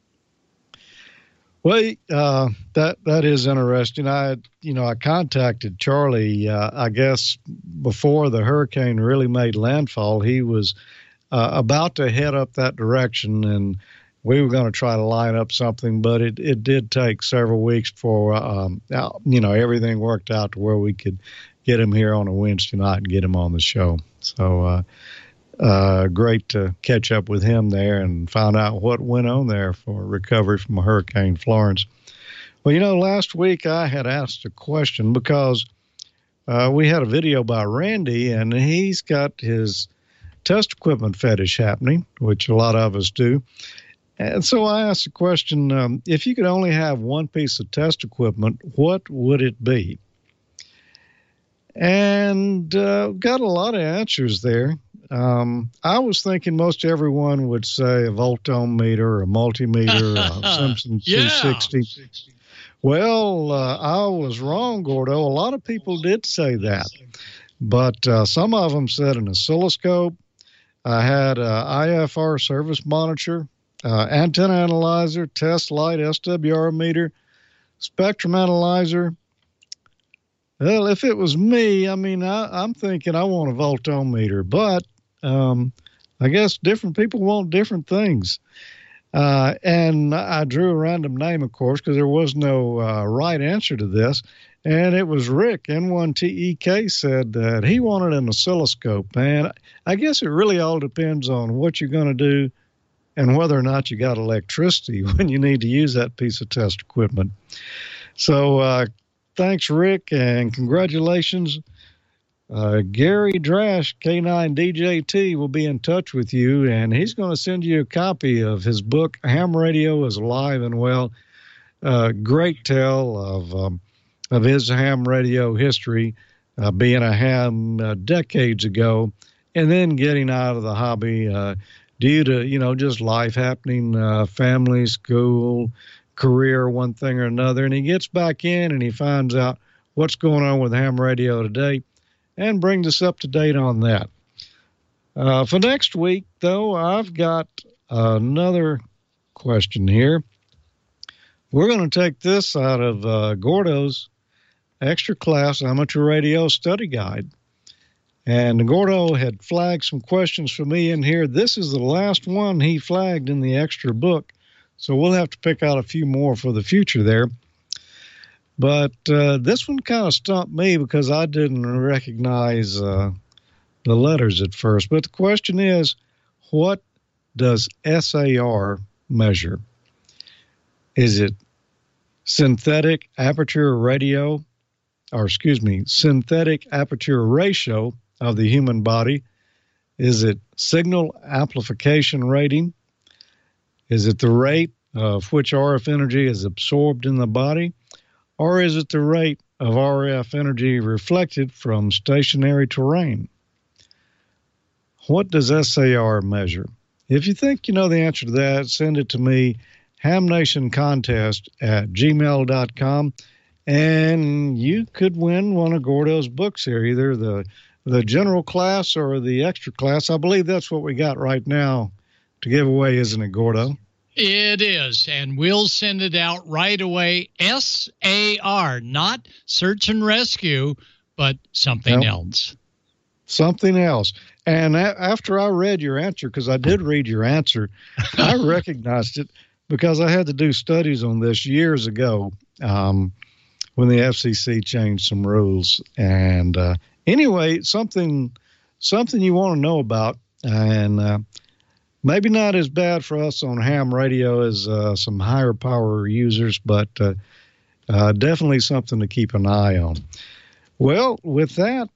Well, that is interesting. I contacted Charlie, I guess before the hurricane really made landfall. He was about to head up that direction, and we were going to try to line up something, but it did take several weeks before, everything worked out to where we could get him here on a Wednesday night and get him on the show. So, great to catch up with him there and find out what went on there for recovery from Hurricane Florence. Well, last week I had asked a question because we had a video by Randy, and he's got his test equipment fetish happening, which a lot of us do. And so I asked the question, if you could only have one piece of test equipment, what would it be? And got a lot of answers there. I was thinking most everyone would say a voltometer, a multimeter, a Simpson 260. Well, I was wrong, Gordo. A lot of people did say that. But some of them said an oscilloscope. I had a IFR service monitor, antenna analyzer, test light, SWR meter, spectrum analyzer. Well, if it was me, I mean, I'm thinking I want a voltometer, but I guess different people want different things. And I drew a random name, of course, because there was no right answer to this. And it was Rick, N1TEK, said that he wanted an oscilloscope. And I guess it really all depends on what you're going to do and whether or not you got electricity when you need to use that piece of test equipment. So thanks, Rick, and congratulations. Gary Drash, K9DJT, will be in touch with you, and he's going to send you a copy of his book, Ham Radio is Alive and Well. Great tale of his ham radio history, being a ham decades ago, and then getting out of the hobby due to, just life happening, family, school, career, one thing or another. And he gets back in and he finds out what's going on with ham radio today and brings us up to date on that. For next week, though, I've got another question here. We're going to take this out of Gordo's Extra Class Amateur Radio Study Guide. And Gordo had flagged some questions for me in here. This is the last one he flagged in the extra book, so we'll have to pick out a few more for the future there. But this one kind of stumped me because I didn't recognize the letters at first. But the question is, what does SAR measure? Is it synthetic aperture ratio of the human body? Is it signal amplification rating? Is it the rate of which RF energy is absorbed in the body? Or is it the rate of RF energy reflected from stationary terrain? What does SAR measure? If you think you know the answer to that, send it to me, hamnationcontest@gmail.com, and you could win one of Gordo's books here, either the general class or the extra class. I believe that's what we got right now to give away, isn't it, Gordo? It is, and we'll send it out right away. SAR, not search and rescue, but something else. Something else. And after I read your answer, because I did read your answer, I recognized it because I had to do studies on this years ago when the FCC changed some rules. And anyway, something you want to know about, and maybe not as bad for us on ham radio as some higher power users, but definitely something to keep an eye on. Well, with that,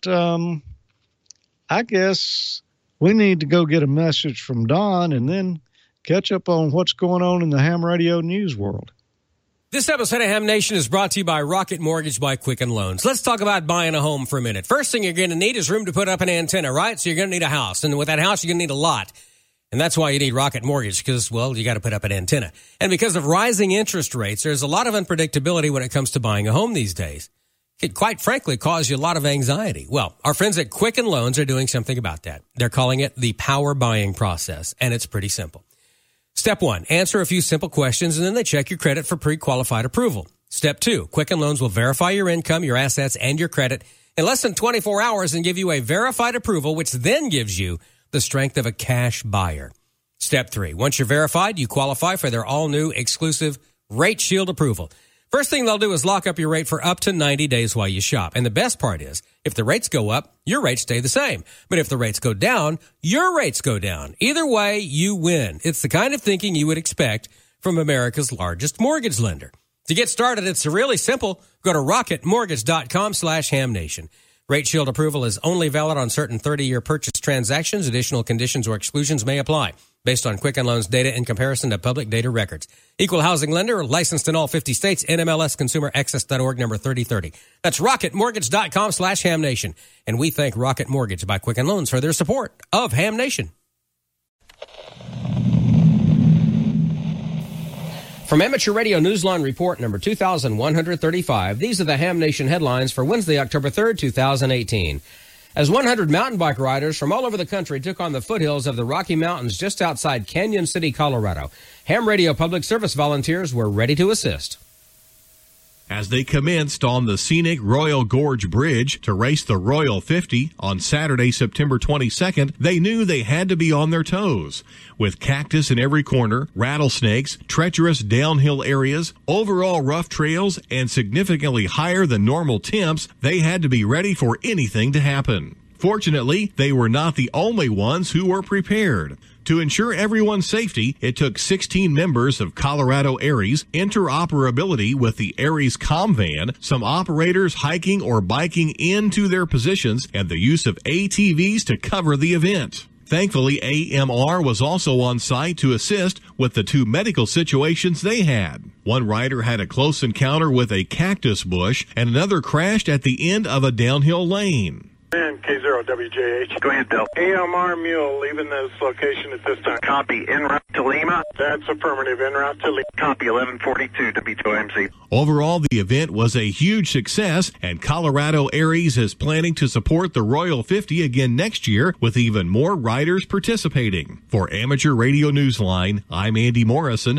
I guess we need to go get a message from Don and then catch up on what's going on in the ham radio news world. This episode of Ham Nation is brought to you by Rocket Mortgage by Quicken Loans. Let's talk about buying a home for a minute. First thing you're going to need is room to put up an antenna, right? So you're going to need a house. And with that house, you're going to need a lot. And that's why you need Rocket Mortgage, because, well, you got to put up an antenna. And because of rising interest rates, there's a lot of unpredictability when it comes to buying a home these days. It quite frankly causes you a lot of anxiety. Well, our friends at Quicken Loans are doing something about that. They're calling it the power buying process, and it's pretty simple. Step 1, answer a few simple questions, and then they check your credit for pre-qualified approval. Step 2, Quicken Loans will verify your income, your assets, and your credit in less than 24 hours and give you a verified approval, which then gives you the strength of a cash buyer. Step 3, once you're verified, you qualify for their all-new exclusive Rate Shield approval. First thing they'll do is lock up your rate for up to 90 days while you shop. And the best part is, if the rates go up, your rates stay the same. But if the rates go down, your rates go down. Either way, you win. It's the kind of thinking you would expect from America's largest mortgage lender. To get started, it's really simple. Go to rocketmortgage.com/hamnation. Rate Shield approval is only valid on certain 30-year purchase transactions. Additional conditions or exclusions may apply based on Quicken Loans data in comparison to public data records. Equal housing lender, licensed in all 50 states, NMLSconsumeraccess.org, number 3030. That's rocketmortgage.com/hamnation. And we thank Rocket Mortgage by Quicken Loans for their support of Ham Nation. From Amateur Radio Newsline Report number 2135, these are the Ham Nation headlines for Wednesday, October 3rd, 2018. As 100 mountain bike riders from all over the country took on the foothills of the Rocky Mountains just outside Canyon City, Colorado, Ham Radio Public Service volunteers were ready to assist. As they commenced on the scenic Royal Gorge Bridge to race the Royal 50 on Saturday, September 22nd, they knew they had to be on their toes. With cactus in every corner, rattlesnakes, treacherous downhill areas, overall rough trails, and significantly higher than normal temps, they had to be ready for anything to happen. Fortunately, they were not the only ones who were prepared. To ensure everyone's safety, it took 16 members of Colorado ARES, interoperability with the ARES ComVan, some operators hiking or biking into their positions, and the use of ATVs to cover the event. Thankfully, AMR was also on site to assist with the two medical situations they had. One rider had a close encounter with a cactus bush, and another crashed at the end of a downhill lane. And K0WJH. Go ahead, Bill. AMR Mule leaving this location at this time. Copy. En route to Lima. That's affirmative. En route to Lima. Copy. 1142 WOMC. Overall, the event was a huge success, and Colorado ARES is planning to support the Royal 50 again next year with even more riders participating. For Amateur Radio Newsline, I'm Andy Morrison,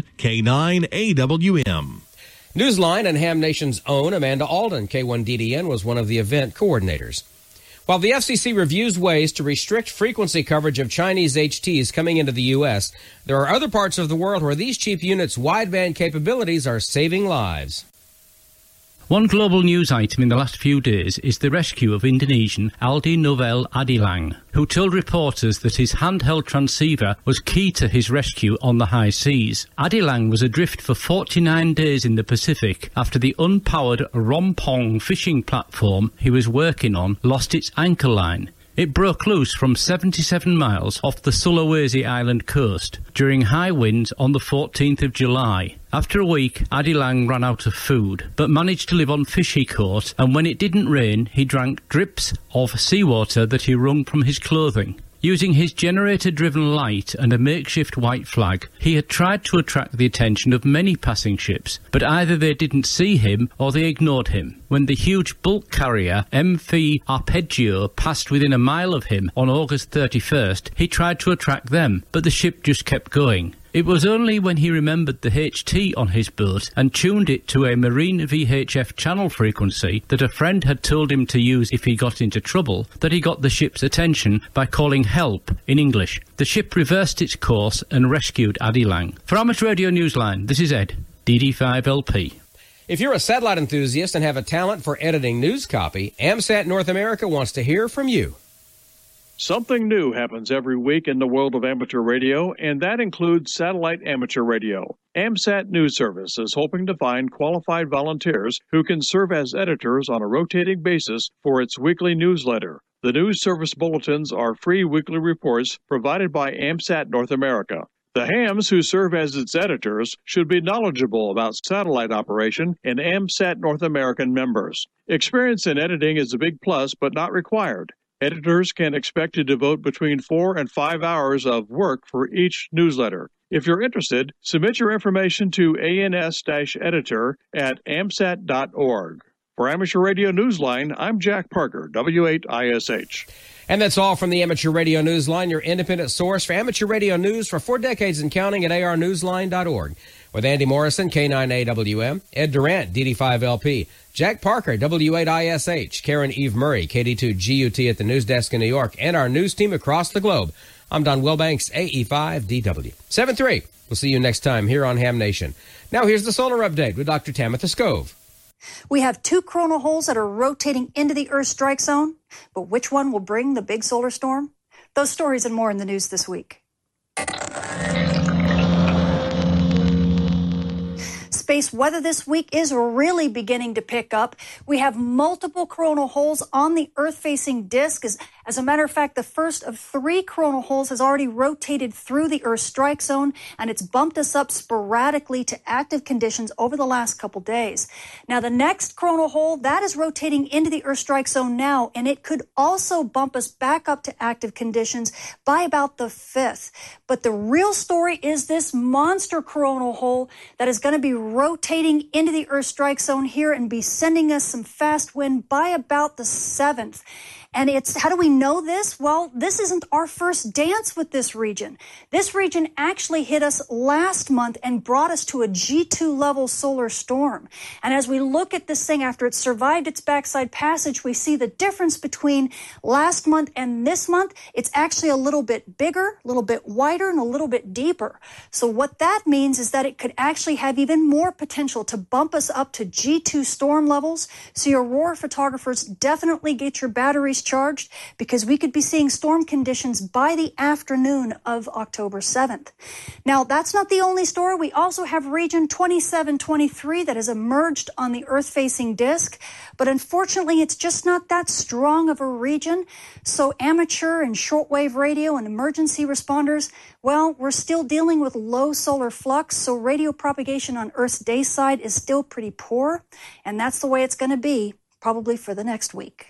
K9AWM. Newsline and Ham Nation's own Amanda Alden, K1DDN, was one of the event coordinators. While the FCC reviews ways to restrict frequency coverage of Chinese HTs coming into the U.S., there are other parts of the world where these cheap units' wideband capabilities are saving lives. One global news item in the last few days is the rescue of Indonesian Aldi Novel Adilang, who told reporters that his handheld transceiver was key to his rescue on the high seas. Adilang was adrift for 49 days in the Pacific after the unpowered Rompong fishing platform he was working on lost its anchor line. It broke loose from 77 miles off the Sulawesi island coast during high winds on the 14th of July. After a week, Adilang ran out of food, but managed to live on fish he caught, and when it didn't rain, he drank drips of seawater that he wrung from his clothing. Using his generator-driven light and a makeshift white flag, he had tried to attract the attention of many passing ships, but either they didn't see him or they ignored him. When the huge bulk carrier MV Arpeggio passed within a mile of him on August 31st, he tried to attract them, but the ship just kept going. It was only when he remembered the HT on his boat and tuned it to a marine VHF channel frequency that a friend had told him to use if he got into trouble that he got the ship's attention by calling help in English. The ship reversed its course and rescued Adilang. For Amateur Radio Newsline, this is Ed, DD5LP. If you're a satellite enthusiast and have a talent for editing news copy, AMSAT North America wants to hear from you. Something new happens every week in the world of amateur radio, and that includes satellite amateur radio. AMSAT News Service is hoping to find qualified volunteers who can serve as editors on a rotating basis for its weekly newsletter. The News Service bulletins are free weekly reports provided by AMSAT North America. The hams who serve as its editors should be knowledgeable about satellite operation and AMSAT North American members. Experience in editing is a big plus, but not required. Editors can expect to devote between 4 and 5 hours of work for each newsletter. If you're interested, submit your information to ans-editor@amsat.org. For Amateur Radio Newsline, I'm Jack Parker, W8ISH. And that's all from the Amateur Radio Newsline, your independent source for amateur radio news for 4 decades and counting at arnewsline.org. With Andy Morrison, K9AWM, Ed Durant, DD5LP, Jack Parker, W8ISH, Karen Eve Murray, KD2GUT at the news desk in New York, and our news team across the globe. I'm Don Wilbanks, AE5DW. 7-3. We'll see you next time here on Ham Nation. Now here's the solar update with Dr. Tamitha Skov. We have 2 coronal holes that are rotating into the Earth's strike zone, but which one will bring the big solar storm? Those stories and more in the news this week. Space weather this week is really beginning to pick up. We have multiple coronal holes on the Earth-facing disk. As a matter of fact, the first of 3 coronal holes has already rotated through the Earth's strike zone, and it's bumped us up sporadically to active conditions over the last couple days. Now, the next coronal hole, that is rotating into the Earth's strike zone now, and it could also bump us back up to active conditions by about the 5th. But the real story is this monster coronal hole that is going to be rotating into the Earth strike zone here and be sending us some fast wind by about the 7th. And how do we know this? Well, this isn't our first dance with this region. This region actually hit us last month and brought us to a G2 level solar storm. And as we look at this thing after it survived its backside passage, we see the difference between last month and this month. It's actually a little bit bigger, a little bit wider, and a little bit deeper. So what that means is that it could actually have even more potential to bump us up to G2 storm levels. So your aurora photographers, definitely get your batteries charged, because we could be seeing storm conditions by the afternoon of October 7th. Now, that's not the only story. We also have region 2723 that has emerged on the Earth-facing disk, but unfortunately, it's just not that strong of a region. So amateur and shortwave radio and emergency responders, well, we're still dealing with low solar flux, so radio propagation on Earth's day side is still pretty poor, and that's the way it's going to be probably for the next week.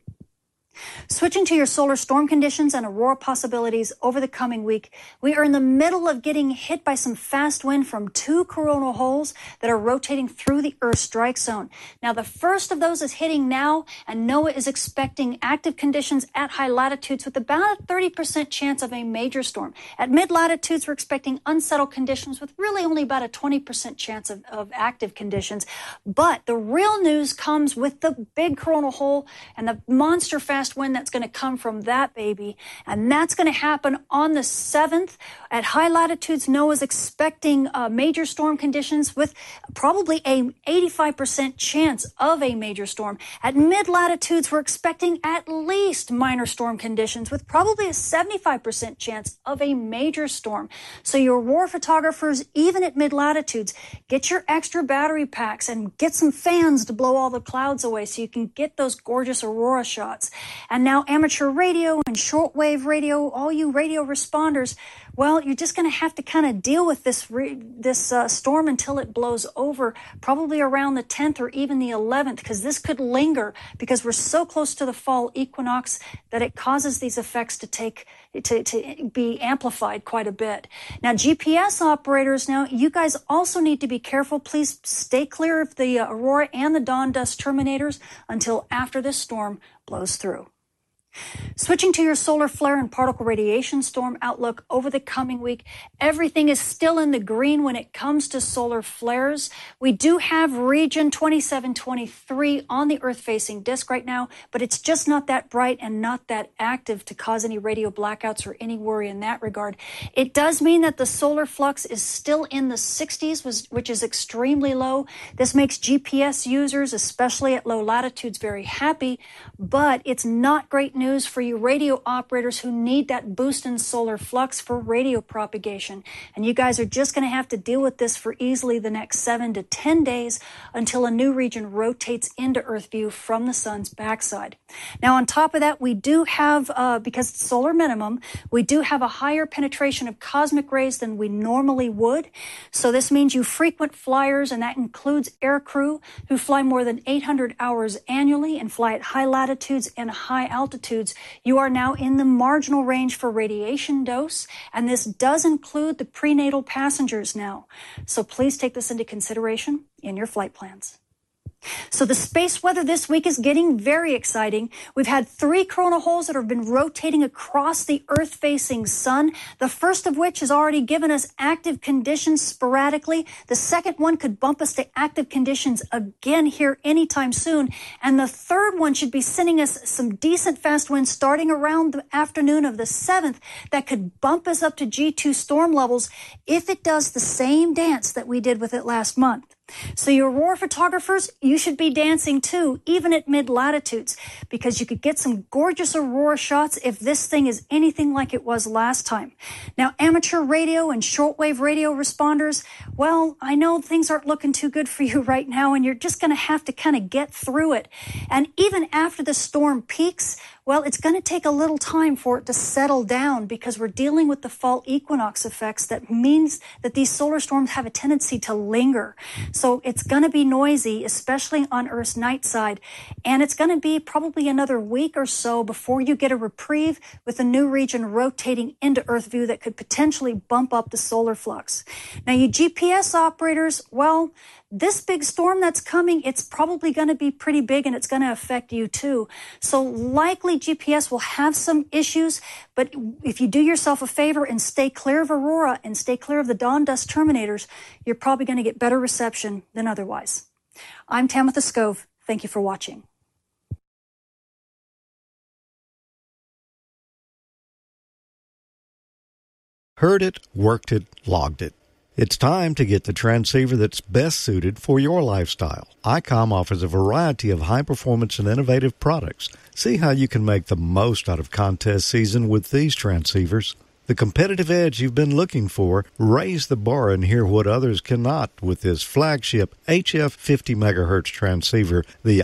Switching to your solar storm conditions and aurora possibilities over the coming week, we are in the middle of getting hit by some fast wind from 2 coronal holes that are rotating through the Earth strike zone. Now, the first of those is hitting now, and NOAA is expecting active conditions at high latitudes with about a 30% chance of a major storm. At mid-latitudes, we're expecting unsettled conditions with really only about a 20% chance of active conditions. But the real news comes with the big coronal hole and the monster fast wind that's going to come from that baby, and that's going to happen on the 7th. At high latitudes, NOAA is expecting major storm conditions with probably a 85% chance of a major storm. At mid-latitudes, we're expecting at least minor storm conditions with probably a 75% chance of a major storm. So your aurora photographers, even at mid-latitudes, get your extra battery packs and get some fans to blow all the clouds away so you can get those gorgeous aurora shots. And now amateur radio and shortwave radio, all you radio responders, well, you're just going to have to kind of deal with this storm until it blows over, probably around the 10th or even the 11th, because this could linger because we're so close to the fall equinox that it causes these effects to be amplified quite a bit. Now, GPS operators, now you guys also need to be careful. Please stay clear of the aurora and the dawn dust terminators until after this storm blows through. Switching to your solar flare and particle radiation storm outlook over the coming week, everything is still in the green when it comes to solar flares. We do have region 2723 on the Earth-facing disk right now, but it's just not that bright and not that active to cause any radio blackouts or any worry in that regard. It does mean that the solar flux is still in the 60s, which is extremely low. This makes GPS users, especially at low latitudes, very happy, but it's not great news for you radio operators who need that boost in solar flux for radio propagation. And you guys are just going to have to deal with this for easily the next 7 to 10 days until a new region rotates into Earth view from the sun's backside. Now, on top of that, we do have, because it's solar minimum, we do have a higher penetration of cosmic rays than we normally would. So this means you frequent flyers, and that includes air crew who fly more than 800 hours annually and fly at high latitudes and high altitudes. You are now in the marginal range for radiation dose, and this does include the prenatal passengers now. So please take this into consideration in your flight plans. So the space weather this week is getting very exciting. We've had 3 coronal holes that have been rotating across the Earth-facing sun, the first of which has already given us active conditions sporadically. The second one could bump us to active conditions again here anytime soon. And the third one should be sending us some decent fast winds starting around the afternoon of the 7th that could bump us up to G2 storm levels if it does the same dance that we did with it last month. So your aurora photographers, you should be dancing too, even at mid-latitudes, because you could get some gorgeous aurora shots if this thing is anything like it was last time. Now, amateur radio and shortwave radio responders, well, I know things aren't looking too good for you right now, and you're just going to have to kind of get through it. And even after the storm peaks, well, it's going to take a little time for it to settle down because we're dealing with the fall equinox effects. That means that these solar storms have a tendency to linger. So it's going to be noisy, especially on Earth's night side. And it's going to be probably another week or so before you get a reprieve with a new region rotating into Earth view that could potentially bump up the solar flux. Now, you GPS operators, well, this big storm that's coming, it's probably going to be pretty big and it's going to affect you too. So likely GPS will have some issues, but if you do yourself a favor and stay clear of Aurora and stay clear of the dawn dust terminators, you're probably going to get better reception than otherwise. I'm Tamitha Skov. Thank you for watching. Heard it, worked it, logged it. It's time to get the transceiver that's best suited for your lifestyle. ICOM offers a variety of high-performance and innovative products. See how you can make the most out of contest season with these transceivers. The competitive edge you've been looking for, raise the bar and hear what others cannot with this flagship HF 50 MHz transceiver, the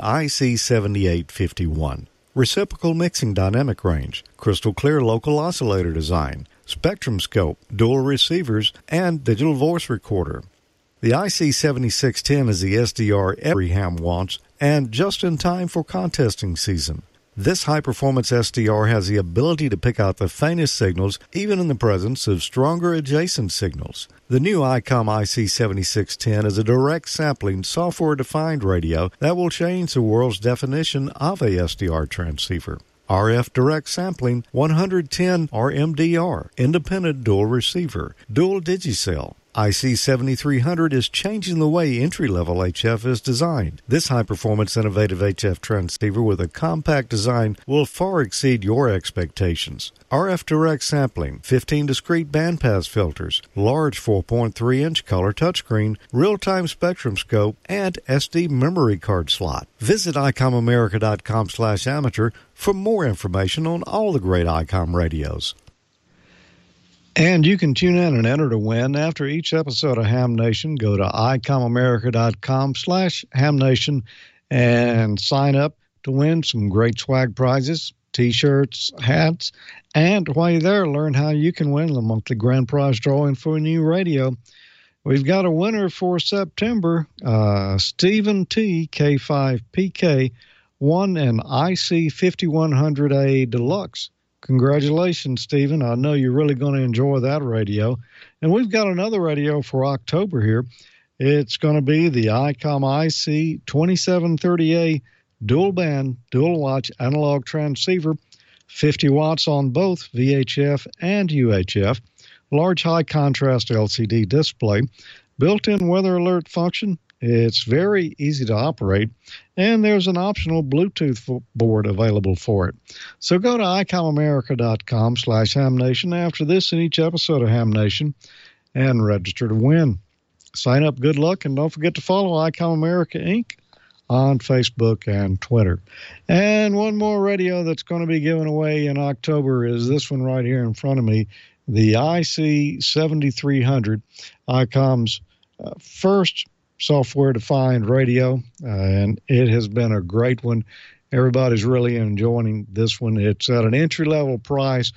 IC7851. Reciprocal mixing dynamic range, crystal clear local oscillator design, spectrum scope, dual receivers, and digital voice recorder. The IC7610 is the SDR every ham wants, and just in time for contesting season. This high-performance SDR has the ability to pick out the faintest signals, even in the presence of stronger adjacent signals. The new ICOM IC7610 is a direct sampling, software-defined radio that will change the world's definition of a SDR transceiver. RF direct sampling, 110 RMDR, independent dual receiver, dual digicell. IC7300 is changing the way entry-level HF is designed. This high-performance innovative HF transceiver with a compact design will far exceed your expectations. RF direct sampling, 15 discrete bandpass filters, large 4.3-inch color touchscreen, real-time spectrum scope, and SD memory card slot. Visit ICOMAmerica.com/amateur for more information on all the great ICOM radios. And you can tune in and enter to win. After each episode of Ham Nation, go to ICOMAmerica.com/HamNation and sign up to win some great swag prizes, T-shirts, hats, and while you're there, learn how you can win the monthly grand prize drawing for a new radio. We've got a winner for September. Stephen T. K5PK won an IC5100A Deluxe. Congratulations, Stephen. I know you're really going to enjoy that radio. And we've got another radio for October here. It's going to be the ICOM IC2730A dual band, dual watch analog transceiver, 50 watts on both VHF and UHF, large high contrast LCD display, built-in weather alert function. It's very easy to operate, and there's an optional Bluetooth board available for it. So go to ICOMAmerica.com/HamNation after this in each episode of Ham Nation and register to win. Sign up, good luck, and don't forget to follow ICOM America, Inc. on Facebook and Twitter. And one more radio that's going to be given away in October is this one right here in front of me, the IC7300, ICOM's first software-defined radio, and it has been a great one. Everybody's really enjoying this one. It's at an entry-level price,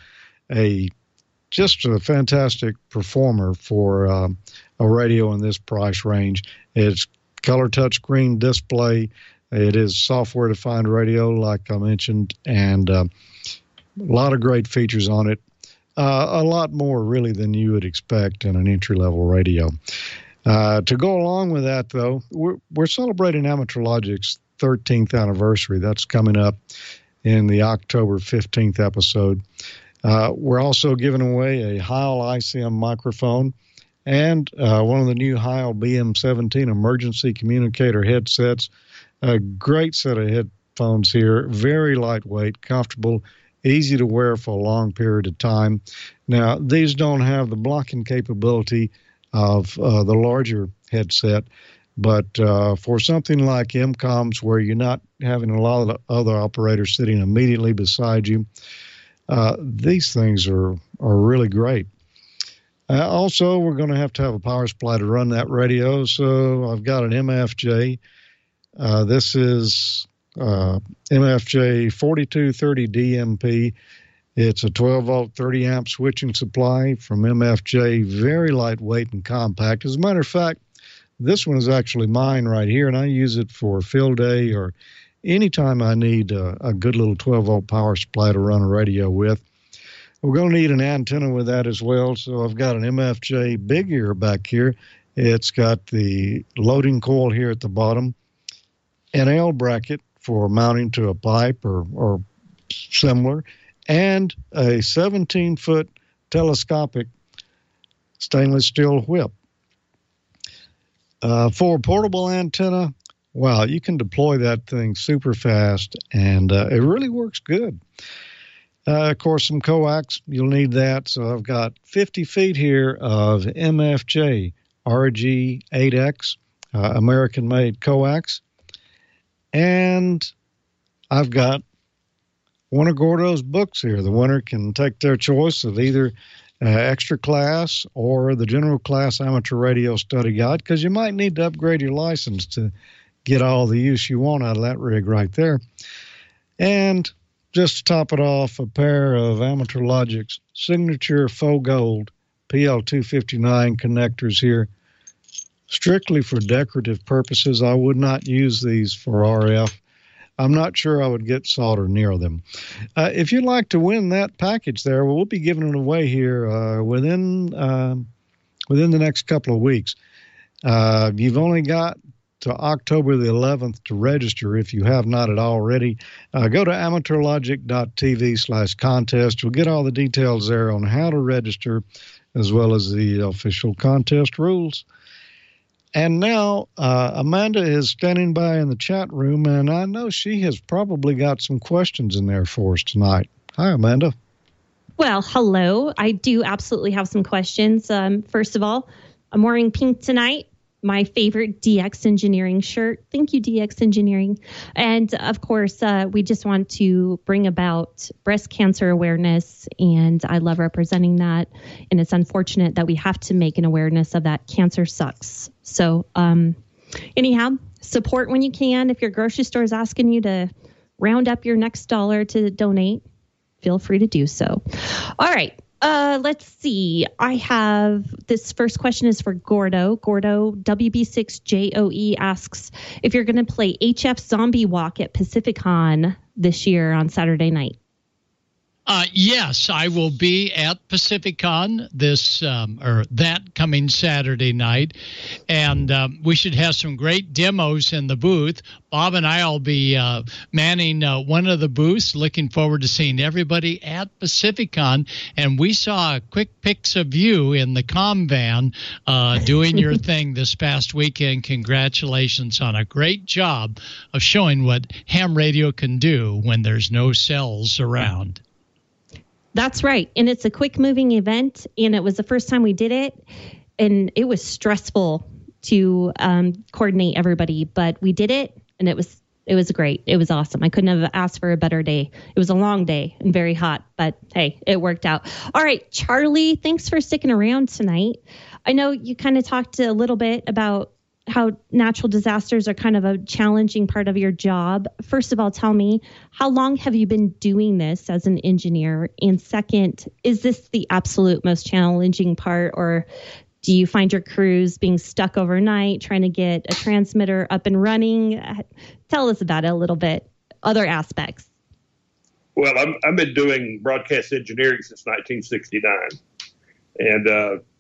just a fantastic performer for a radio in this price range. It's color touchscreen display. It is software-defined radio, like I mentioned, and a lot of great features on it. A lot more, really, than you would expect in an entry-level radio. To go along with that, though, we're celebrating Amateur Logic's 13th anniversary. That's coming up in the October 15th episode. We're also giving away a Heil ICM microphone and one of the new Heil BM17 emergency communicator headsets. A great set of headphones here, very lightweight, comfortable, easy to wear for a long period of time. Now, these don't have the blocking capability of the larger headset, but for something like MCOMs where you're not having a lot of other operators sitting immediately beside you, these things are really great. Also, we're going to have a power supply to run that radio, so I've got an MFJ. This is MFJ 4230 DMP. It's a 12-volt, 30-amp switching supply from MFJ, very lightweight and compact. As a matter of fact, this one is actually mine right here, and I use it for field day or anytime I need a good little 12-volt power supply to run a radio with. We're going to need an antenna with that as well, so I've got an MFJ big ear back here, It's got the loading coil here at the bottom, an L bracket for mounting to a pipe or similar, and a 17-foot telescopic stainless steel whip. For a portable antenna, wow, you can deploy that thing super fast, and it really works good. Of course, some coax, you'll need that. So I've got 50 feet here of MFJ RG8X, American-made coax. And I've got one of Gordo's books here. The winner can take their choice of either extra class or the general class amateur radio study guide, because you might need to upgrade your license to get all the use you want out of that rig right there. And just to top it off, a pair of Amateur Logic's signature faux gold PL259 connectors here, strictly for decorative purposes. I would not use these for RF. I'm not sure I would get solder near them. If you'd like to win that package there, we'll be giving it away here within the next couple of weeks. You've only got to October the 11th to register if you have not already. Go to amateurlogic.tv/contest. You'll get all the details there on how to register, as well as the official contest rules. And now Amanda is standing by in the chat room, and I know she has probably got some questions in there for us tonight. Hi, Amanda. Well, hello. I do absolutely have some questions. First of all, I'm wearing pink tonight. My favorite DX Engineering shirt. Thank you, DX Engineering. And of course, we just want to bring about breast cancer awareness, and I love representing that. And it's unfortunate that we have to make an awareness of that. Cancer sucks. So anyhow, support when you can. If your grocery store is asking you to round up your next dollar to donate, feel free to do so. All right. Let's see. I have this first question is for Gordo. Gordo, WB6JOE asks if you're going to play HF Zombie Walk at Pacificon this year on Saturday night. Yes, I will be at Pacificon that coming Saturday night, and we should have some great demos in the booth. Bob and I will be manning one of the booths. Looking forward to seeing everybody at Pacificon, and we saw quick pics of you in the comm van doing your thing this past weekend. Congratulations on a great job of showing what ham radio can do when there's no cells around. That's right. And it's a quick moving event. And it was the first time we did it. And it was stressful to coordinate everybody. But we did it. And it was great. It was awesome. I couldn't have asked for a better day. It was a long day and very hot. But hey, it worked out. All right, Charlie, thanks for sticking around tonight. I know you kind of talked a little bit about how natural disasters are kind of a challenging part of your job. First of all, tell me, how long have you been doing this as an engineer? And second, is this the absolute most challenging part, or do you find your crews being stuck overnight trying to get a transmitter up and running? Tell us about it a little bit, other aspects. Well, I've been doing broadcast engineering since 1969. And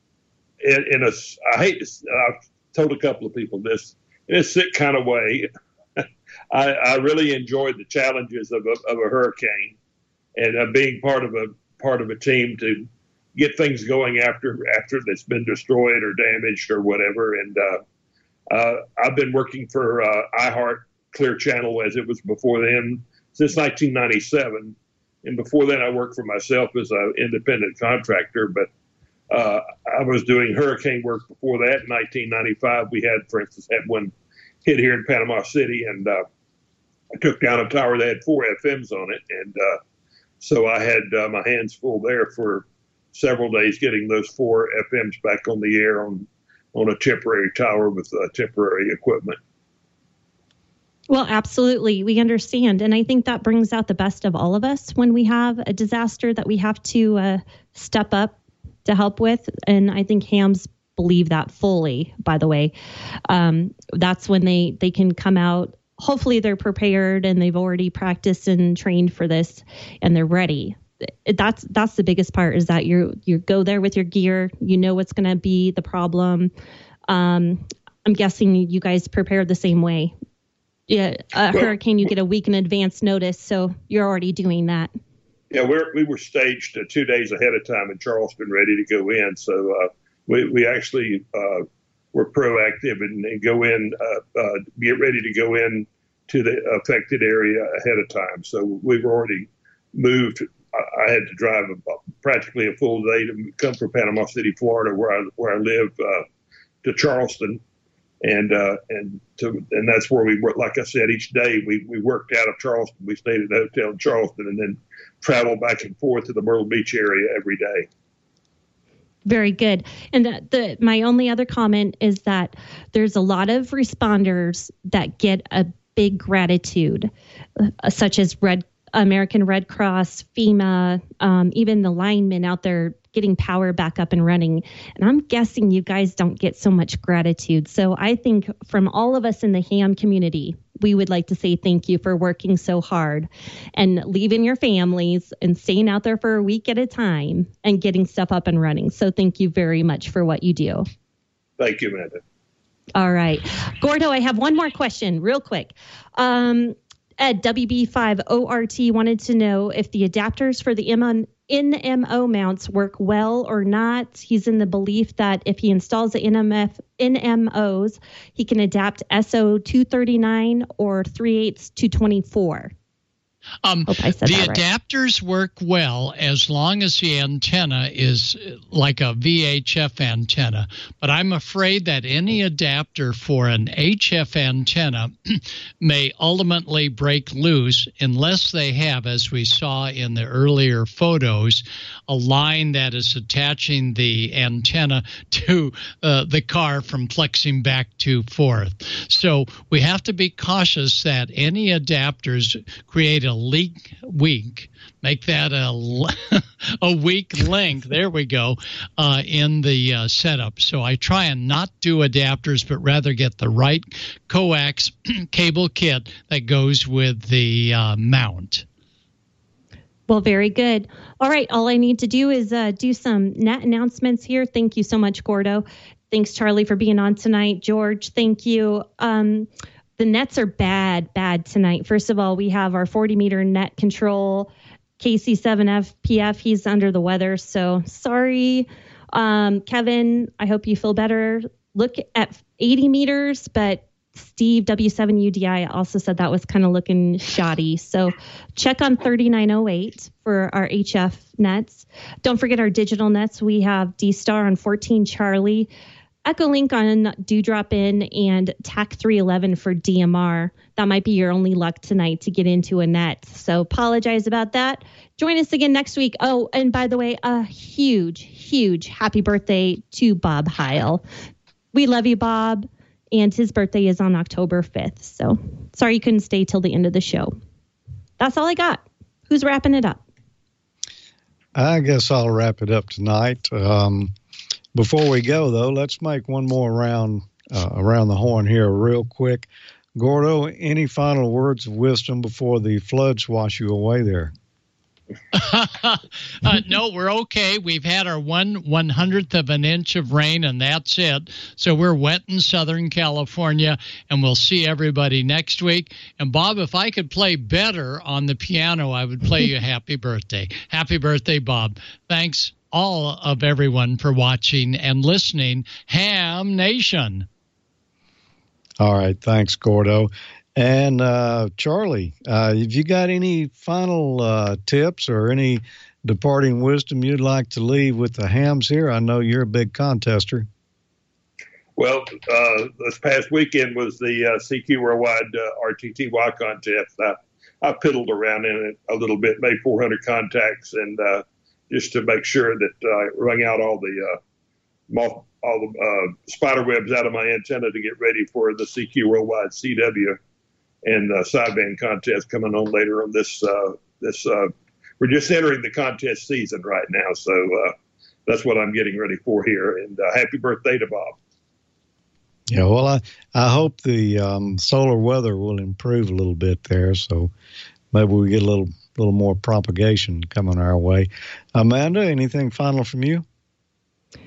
I've told a couple of people this in a sick kind of way. I really enjoyed the challenges of a hurricane and being part of a team to get things going after it's been destroyed or damaged or whatever. And I've been working for iHeart Clear Channel, as it was before then, since 1997. And before then, I worked for myself as an independent contractor. But I was doing hurricane work before that. In 1995, we had, for instance, had one hit here in Panama City, and I took down a tower that had 4 FMs on it. And so I had my hands full there for several days getting those 4 FMs back on the air on a temporary tower with temporary equipment. Well, absolutely. We understand. And I think that brings out the best of all of us when we have a disaster that we have to step up to help with. And I think hams believe that fully, by the way. That's when they can come out. Hopefully they're prepared and they've already practiced and trained for this and they're ready. That's the biggest part, is that you go there with your gear. You know what's going to be the problem. I'm guessing you guys prepared the same way. Yeah, hurricane, you get a week in advance notice, so you're already doing that. Yeah, we were staged 2 days ahead of time in Charleston, ready to go in. So we actually were proactive and go in, get ready to go in to the affected area ahead of time. So we were already moved. I had to drive practically a full day to come from Panama City, Florida, where I live, to Charleston, and that's where we worked. Like I said, each day we worked out of Charleston. We stayed at a hotel in Charleston, and then traveled back and forth to the Myrtle Beach area every day. Very good. And my only other comment is that there's a lot of responders that get a big gratitude, such as American Red Cross, FEMA, even the linemen out there getting power back up and running. And I'm guessing you guys don't get so much gratitude. So I think from all of us in the ham community, we would like to say thank you for working so hard and leaving your families and staying out there for a week at a time and getting stuff up and running. So thank you very much for what you do. Thank you, Amanda. All right. Gordo, I have one more question real quick. Ed, WB5ORT wanted to know if the adapters for the NMO mounts work well or not. He's in the belief that if he installs the NMOs, he can adapt SO239 or 3/8 224. Hope I said that right. Adapters work well as long as the antenna is like a VHF antenna. But I'm afraid that any adapter for an HF antenna may ultimately break loose unless they have, as we saw in the earlier photos, a line that is attaching the antenna to the car from flexing back to forth. So we have to be cautious that any adapters create a weak, make that a weak link. There we go, in the setup. So I try and not do adapters, but rather get the right coax cable kit that goes with the mount. Well, very good. All right. All I need to do is do some net announcements here. Thank you so much, Gordo. Thanks, Charlie, for being on tonight. George, thank you. The nets are bad tonight. First of all, we have our 40-meter net control, KC7FPF. He's under the weather, so sorry. Kevin, I hope you feel better. Look at 80 meters, but Steve, W7UDI, also said that was kind of looking shoddy. So check on 3908 for our HF nets. Don't forget our digital nets. We have D-Star on 14 Charlie, Echolink on Dewdrop In, and TAC 311 for DMR. That might be your only luck tonight to get into a net. So apologize about that. Join us again next week. Oh, and by the way, a huge happy birthday to Bob Heil. We love you, Bob. And his birthday is on October 5th. So sorry you couldn't stay till the end of the show. That's all I got. Who's wrapping it up? I guess I'll wrap it up tonight. Before we go, though, let's make one more round around the horn here real quick. Gordo, any final words of wisdom before the floods wash you away there? No, we're okay. We've had our 1/100th of an inch of rain, and that's it. So we're wet in Southern California, and we'll see everybody next week. And Bob, if I could play better on the piano, I would play you happy birthday. Happy birthday, Bob. Thanks all of everyone for watching and listening. Ham Nation. All right. Thanks, Gordo. And Charlie, have you got any final tips or any departing wisdom you'd like to leave with the hams here? I know you're a big contester. Well, this past weekend was the CQ Worldwide RTTY contest. I piddled around in it a little bit, made 400 contacts, and just to make sure that I wrung out all the spider webs out of my antenna to get ready for the CQ Worldwide CW and sideband contest coming on later on this. We're just entering the contest season right now, so that's what I'm getting ready for here. And happy birthday to Bob. Yeah, well, I hope the solar weather will improve a little bit there, so maybe we get a little more propagation coming our way. Amanda, anything final from you?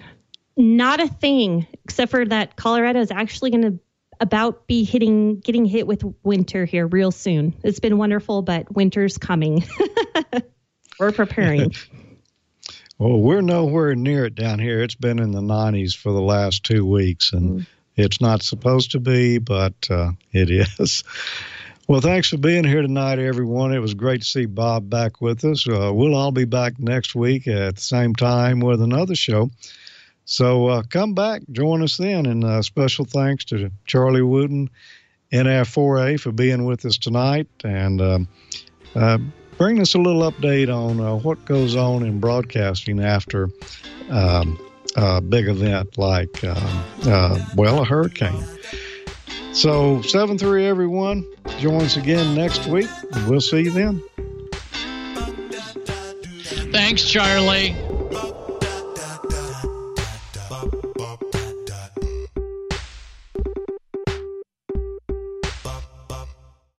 Not a thing, except for that Colorado is actually going to about be getting hit with winter here real soon. It's been wonderful, but winter's coming. We're preparing. Well, we're nowhere near it down here. It's been in the 90s for the last 2 weeks, and it's not supposed to be, but it is. Well, thanks for being here tonight, everyone. It was great to see Bob back with us. We'll all be back next week at the same time with another show. So come back, join us then, and special thanks to Charlie Wooten, NF4A, for being with us tonight, and bring us a little update on what goes on in broadcasting after a big event like, a hurricane. So 7-3, everyone. Join us again next week. We'll see you then. Thanks, Charlie.